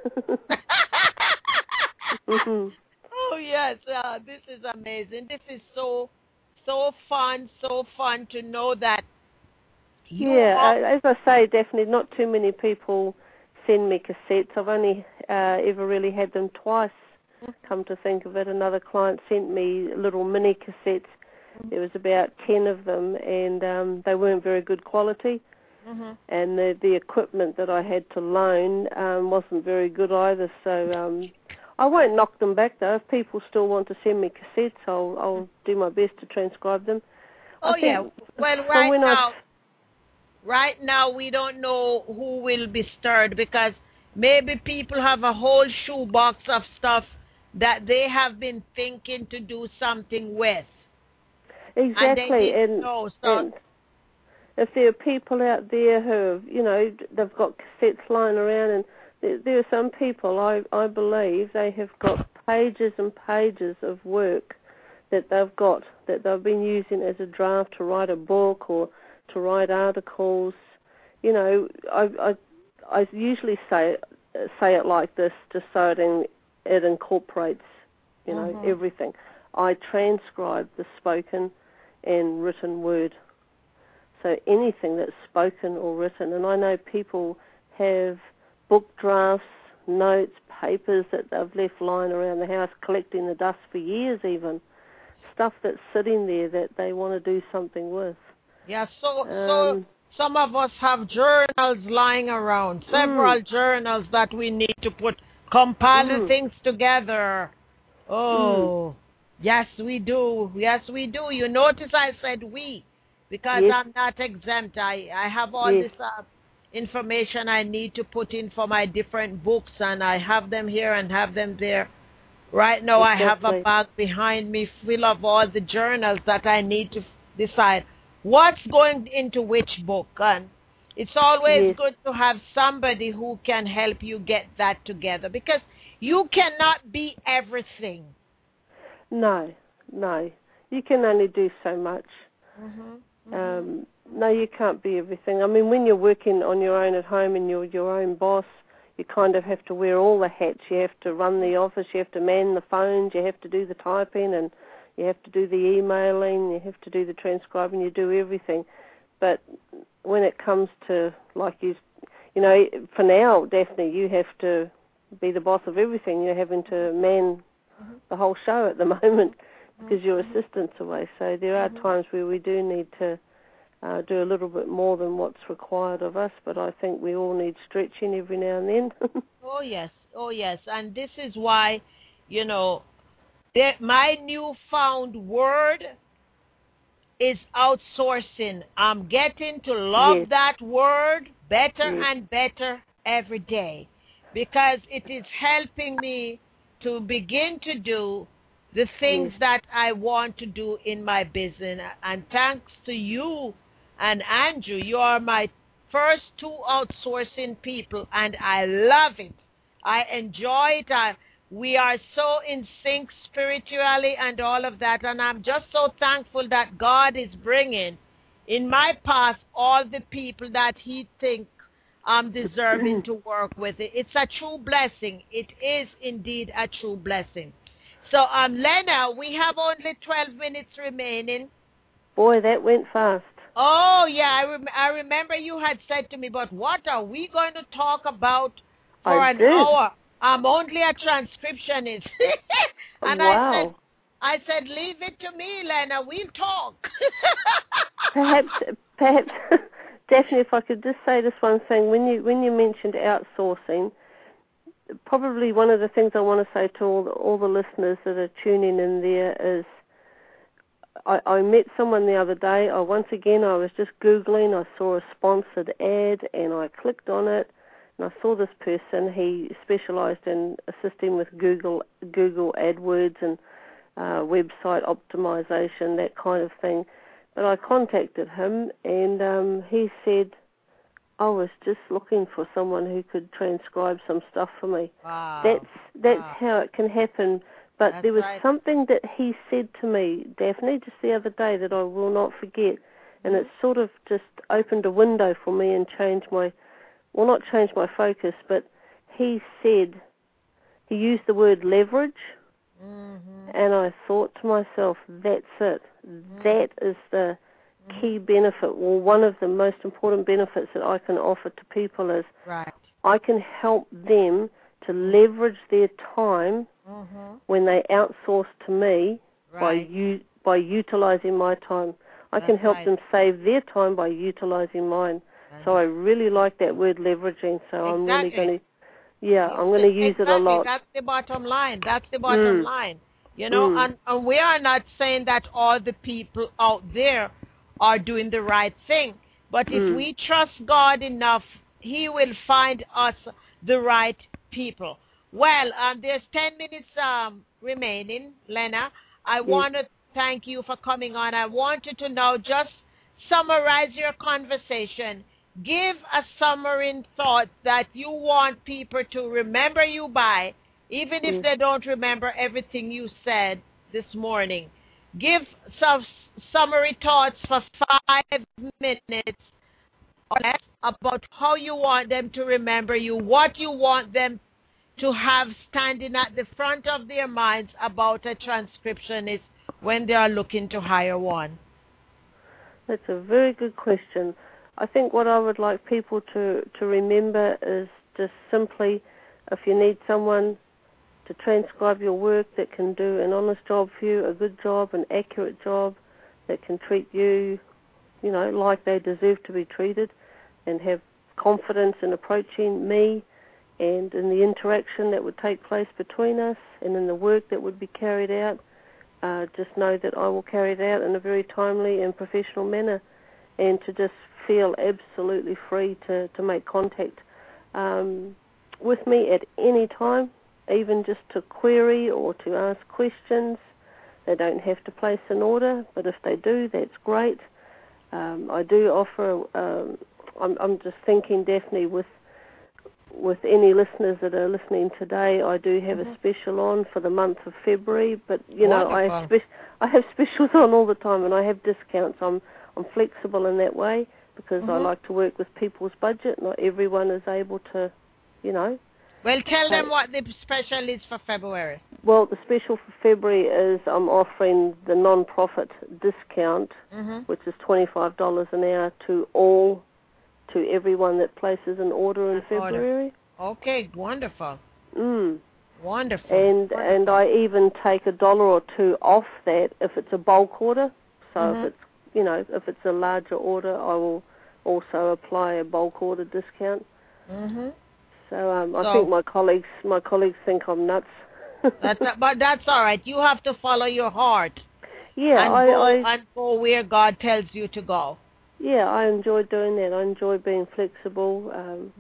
Oh, yes. This is amazing. This is so fun to know that. As I say, definitely not too many people send me cassettes. I've only ever really had them twice, come to think of it. Another client sent me little mini cassettes. There was about 10 of them, and they weren't very good quality. And the equipment that I had to loan wasn't very good either. So I won't knock them back, though. If people still want to send me cassettes, I'll do my best to transcribe them. Oh, yeah. Well, right now we don't know who will be stirred, because maybe people have a whole shoebox of stuff that they have been thinking to do something with. Exactly. And if there are people out there who have, they've got cassettes lying around, and there are some people, I believe, they have got pages and pages of work that they've been using as a draft to write a book or to write articles. I I usually say it like this, just so it incorporates, everything. I transcribe the spoken and written word. So anything that's spoken or written, and I know people have book drafts, notes, papers that they've left lying around the house collecting the dust for years even, stuff that's sitting there that they want to do something with. Yeah, so some of us have journals lying around, several journals that we need to compile the things together. Oh, yes we do. Yes we do. You notice I said we, because I'm not exempt. I have all this information I need to put in for my different books, and I have them here and have them there. Right now I have a bag behind me full of all the journals that I need to decide what's going into which book. And it's always good to have somebody who can help you get that together, because you cannot be everything. No. You can only do so much. No, you can't be everything. I mean, when you're working on your own at home and you're your own boss, you kind of have to wear all the hats. You have to run the office, you have to man the phones, you have to do the typing, and you have to do the emailing, you have to do the transcribing, you do everything. But when it comes to, like for now, Daphne, you have to be the boss of everything. You're having to man the whole show at the moment because your assistant's away. So there are times where we do need to do a little bit more than what's required of us, but I think we all need stretching every now and then. Oh, yes. And this is why, my newfound word is outsourcing. I'm getting to love that word better and better every day, because it is helping me to begin to do the things that I want to do in my business. And thanks to you and Andrew, you are my first two outsourcing people, and I love it. I enjoy it. We are so in sync spiritually and all of that, and I'm just so thankful that God is bringing in my path all the people that he thinks I'm deserving to work with. It's a true blessing. It is indeed a true blessing. So, Lena, we have only 12 minutes remaining. Boy, that went fast. Oh, yeah, I remember you had said to me, but what are we going to talk about for an hour? I'm only a transcriptionist. And wow. I said, leave it to me, Lena, we'll talk. Perhaps, Daphne, if I could just say this one thing. When you mentioned outsourcing, probably one of the things I want to say to all the listeners that are tuning in there is, I met someone the other day. I was just Googling. I saw a sponsored ad, and I clicked on it, and I saw this person. He specialized in assisting with Google AdWords and website optimization, that kind of thing. But I contacted him, and he said, I was just looking for someone who could transcribe some stuff for me. Wow. That's how it can happen. But there was something that he said to me, Daphne, just the other day that I will not forget. And it sort of just opened a window for me and not changed my focus, but he said, he used the word leverage. And I thought to myself, that's it. That is the key benefit, or one of the most important benefits that I can offer to people is I can help them to leverage their time when they outsource to me by utilizing my time. I can help them save their time by utilizing mine. So I really like that word leveraging. So I'm really going to, I'm going to use it a lot. That's the bottom line. And we are not saying that all the people out there are doing the right thing. But if we trust God enough, he will find us the right people. Well, there's 10 minutes remaining, Lena. I want to thank you for coming on. I want you to now just summarize your conversation. Give a summary thought that you want people to remember you by, even if they don't remember everything you said this morning. Give some summary thoughts for 5 minutes about how you want them to remember you, what you want them to have standing at the front of their minds about a transcriptionist when they are looking to hire one? That's a very good question. I think what I would like people to remember is just simply, if you need someone to transcribe your work that can do an honest job for you, a good job, an accurate job, that can treat you, like they deserve to be treated, and have confidence in approaching me and in the interaction that would take place between us and in the work that would be carried out, just know that I will carry it out in a very timely and professional manner, and to just feel absolutely free to make contact with me at any time, even just to query or to ask questions. They don't have to place an order, but if they do, that's great. I do offer, I'm just thinking, Daphne, with any listeners that are listening today, I do have a special on for the month of February, but I have specials on all the time, and I have discounts. I'm flexible in that way because I like to work with people's budget. Not everyone is able to, Well, tell them what the special is for February. Well, the special for February is I'm offering the non-profit discount, which is $25 an hour to everyone that places an order in February. Okay, wonderful. Wonderful. And I even take $1 or $2 off that if it's a bulk order. So if it's if it's a larger order, I will also apply a bulk order discount. So I think my colleagues think I'm nuts. But that's all right. You have to follow your heart. Yeah, and go where God tells you to go. Yeah, I enjoy doing that. I enjoy being flexible.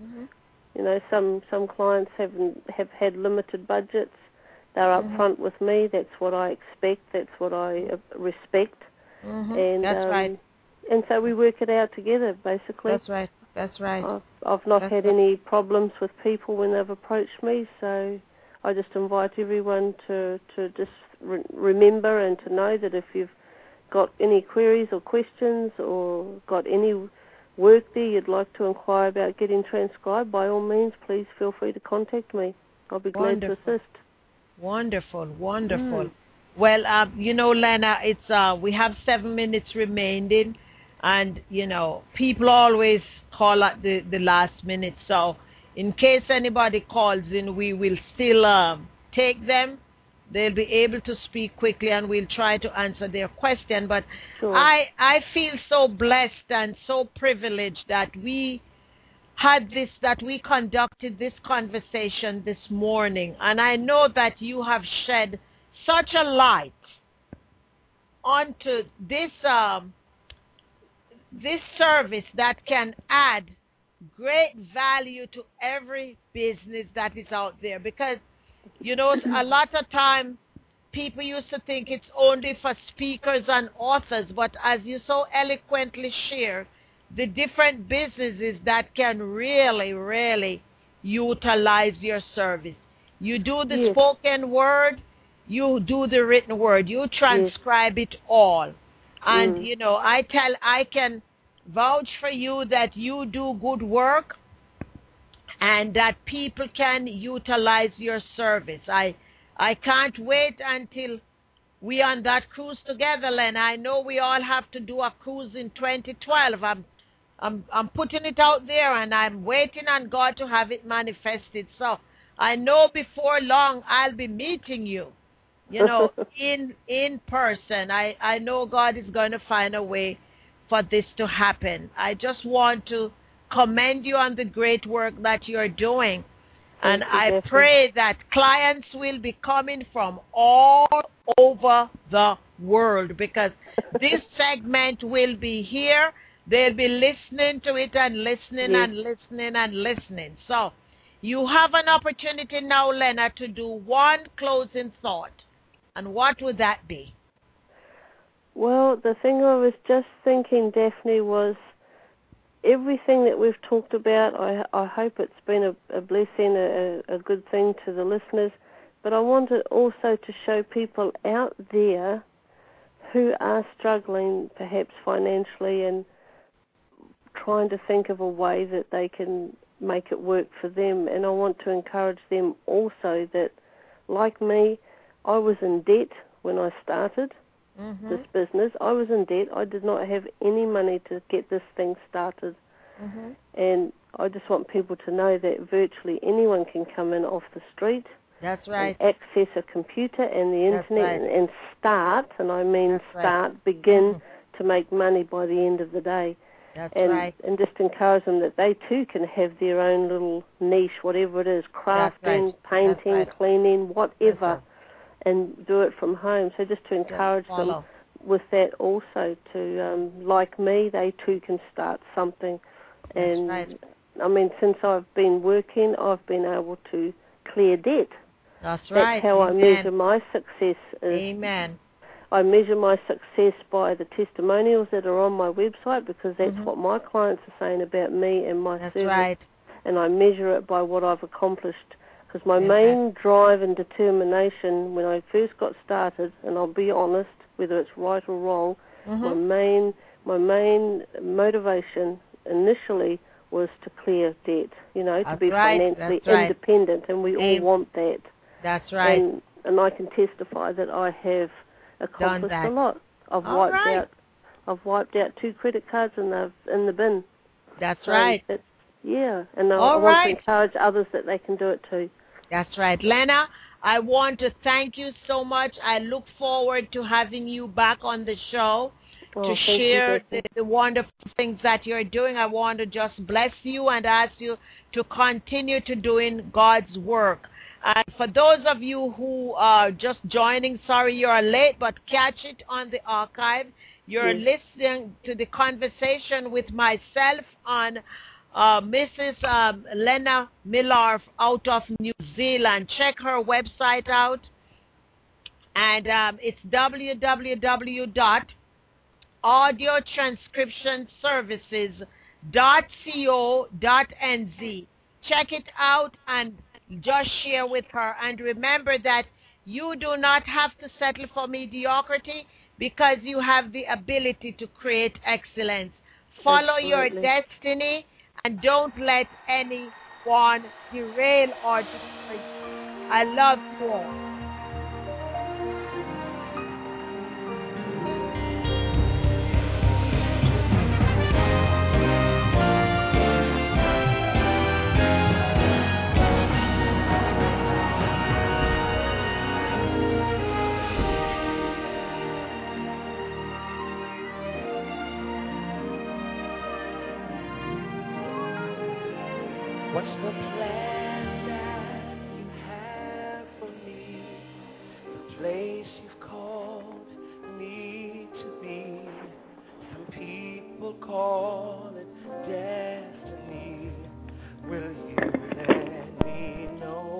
Some clients have had limited budgets. They're upfront with me. That's what I expect. That's what I respect. And that's right. And so we work it out together, basically. That's right. I've not had any problems with people when they've approached me, so I just invite everyone to just remember and to know that if you've got any queries or questions or got any work there you'd like to inquire about getting transcribed, by all means, please feel free to contact me. I'll be glad to assist. Wonderful. Well, Lena, it's we have 7 minutes remaining, and people always call at the last minute. So, in case anybody calls in, we will still take them. They'll be able to speak quickly, and we'll try to answer their question. But sure. I feel so blessed and so privileged that we conducted this conversation this morning. And I know that you have shed such a light onto this service that can add great value to every business that is out there. Because a lot of time people used to think it's only for speakers and authors, but as you so eloquently share, the different businesses that can really, really utilize your service. You do the spoken word, you do the written word, you transcribe it all. And, I can vouch for you that you do good work, and that people can utilize your service. I can't wait until we on that cruise together, Len. I know we all have to do a cruise in 2012. I'm putting it out there, and I'm waiting on God to have it manifested. So I know before long I'll be meeting you, in person. I know God is going to find a way for this to happen. I just want to commend you on the great work that you're doing. And I pray that clients will be coming from all over the world, because this segment will be here. They'll be listening to it and listening and listening and listening. So you have an opportunity now, Lena, to do one closing thought. And what would that be? Well, the thing I was just thinking, Daphne, was everything that we've talked about. I hope it's been a blessing, a good thing to the listeners. But I wanted also to show people out there who are struggling, perhaps financially, and trying to think of a way that they can make it work for them. And I want to encourage them also that, like me, I was in debt when I started this business. I was in debt. I did not have any money to get this thing started. And I just want people to know that virtually anyone can come in off the street. That's right. And access a computer and the internet and start, and I mean begin to make money by the end of the day. That's and, right. And just encourage them that they too can have their own little niche, whatever it is, crafting, painting, cleaning, whatever, and do it from home. So just to encourage them with that also to, like me, they too can start something. And I mean, since I've been working, I've been able to clear debt. That's right. That's how I measure my success. Amen. I measure my success by the testimonials that are on my website, because that's what my clients are saying about me and my service. Right. And I measure it by what I've accomplished. Because my main drive and determination when I first got started, and I'll be honest, whether it's right or wrong, my main motivation initially was to clear debt, to be financially independent, and we all want that. That's right. And I can testify that I have accomplished a lot. I've wiped out 2 credit cards and they're in the bin. That's right. And I want to encourage others that they can do it too. That's right. Lena, I want to thank you so much. I look forward to having you back on the show to share the wonderful things that you're doing. I want to just bless you and ask you to continue to doing God's work. And for those of you who are just joining, sorry you're late, but catch it on the archive. You're listening to the conversation with myself on Mrs. Lena Millar out of New Zealand. Check her website out. And it's www.audiotranscriptionservices.co.nz. Check it out and just share with her. And remember that you do not have to settle for mediocrity, because you have the ability to create excellence. Follow your destiny and don't let anyone derail or destroy you. I love you all. What's the plan that you have for me? The place you've called me to be. Some people call it destiny. Will you let me know?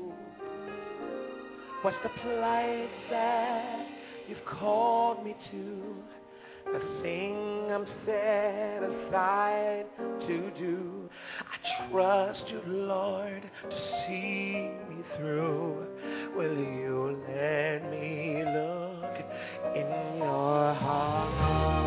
What's the place that you've called me to? The thing I'm set aside to do. I trust you, Lord, to see me through. Will you let me look in your heart?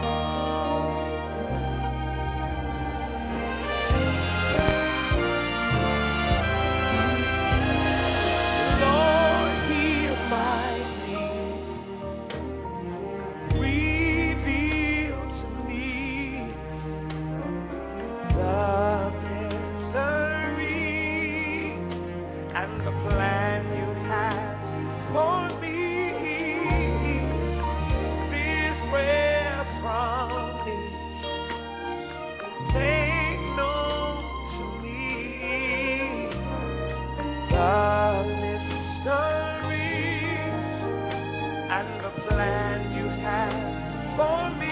Lord, hear my plea. Reveal to me the and the plan you have for me. This prayer from me, take known to me the mystery and the plan you have for me.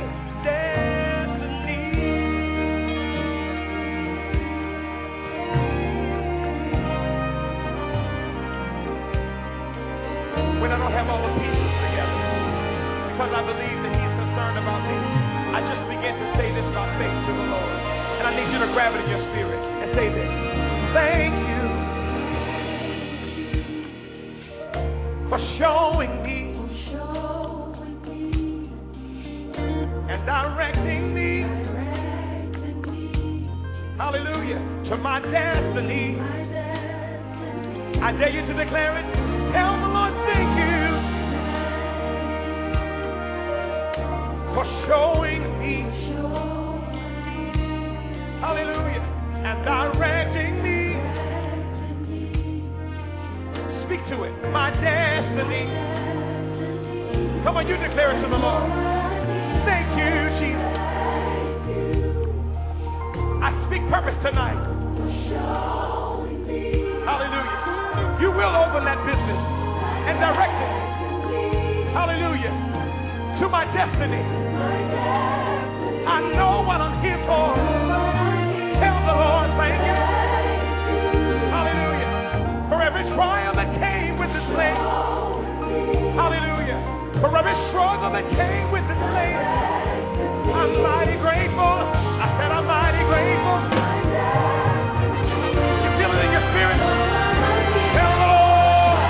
When I don't have all the pieces together, because I believe that He's concerned about me, I just begin to say this by faith to the Lord. And I need you to grab it in your spirit and say this. Thank you for showing me and directing me Hallelujah. To my destiny. I dare you to declare it. Tell the Lord, thank you for showing me. Hallelujah. And directing me. Speak to it. My destiny. Come on, you declare it to the Lord. Thank you, Jesus. I speak purpose tonight. Hallelujah. You will open that business and direct it. Hallelujah. To my destiny. I know what I'm here for. Tell the Lord, thank you. Hallelujah. For every trial that came with this land. Hallelujah. For every struggle that came with this land. I'm mighty grateful. I said I'm mighty grateful. You feel it in your spirit? Tell the Lord.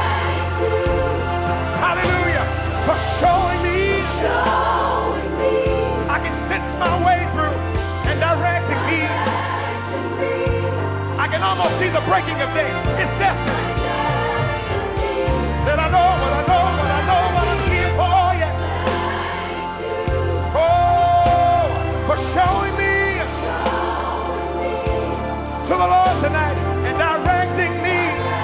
Hallelujah. For showing me. I can sense my way through and directing me. I can almost see the breaking of day. It's destiny. That I know what I know, what I know, what I'm here for, yeah. Oh, for showing me to the Lord tonight and directing me.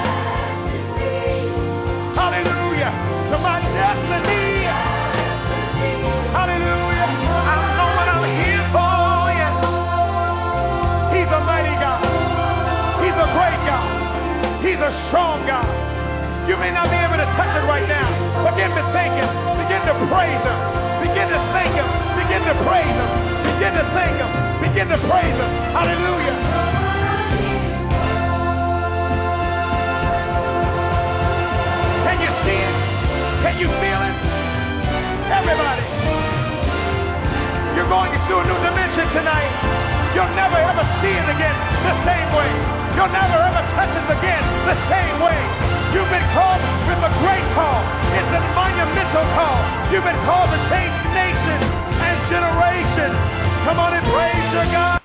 Hallelujah. To my destiny. Hallelujah. I know what I'm here for, yeah. He's a mighty God. He's a great God. He's a strong God. You may not be able to touch it right now. Begin to thank Him. Begin to praise Him. Begin to thank Him. Begin to praise Him. Begin to thank Him. Begin to praise Him. Hallelujah. Can you see it? Can you feel it? Everybody. You're going into a new dimension tonight. You'll never ever see it again the same way. You'll never ever touch it again the same way. You've been called with a great call. It's a monumental call. You've been called to change nations and generations. Come on and praise your God.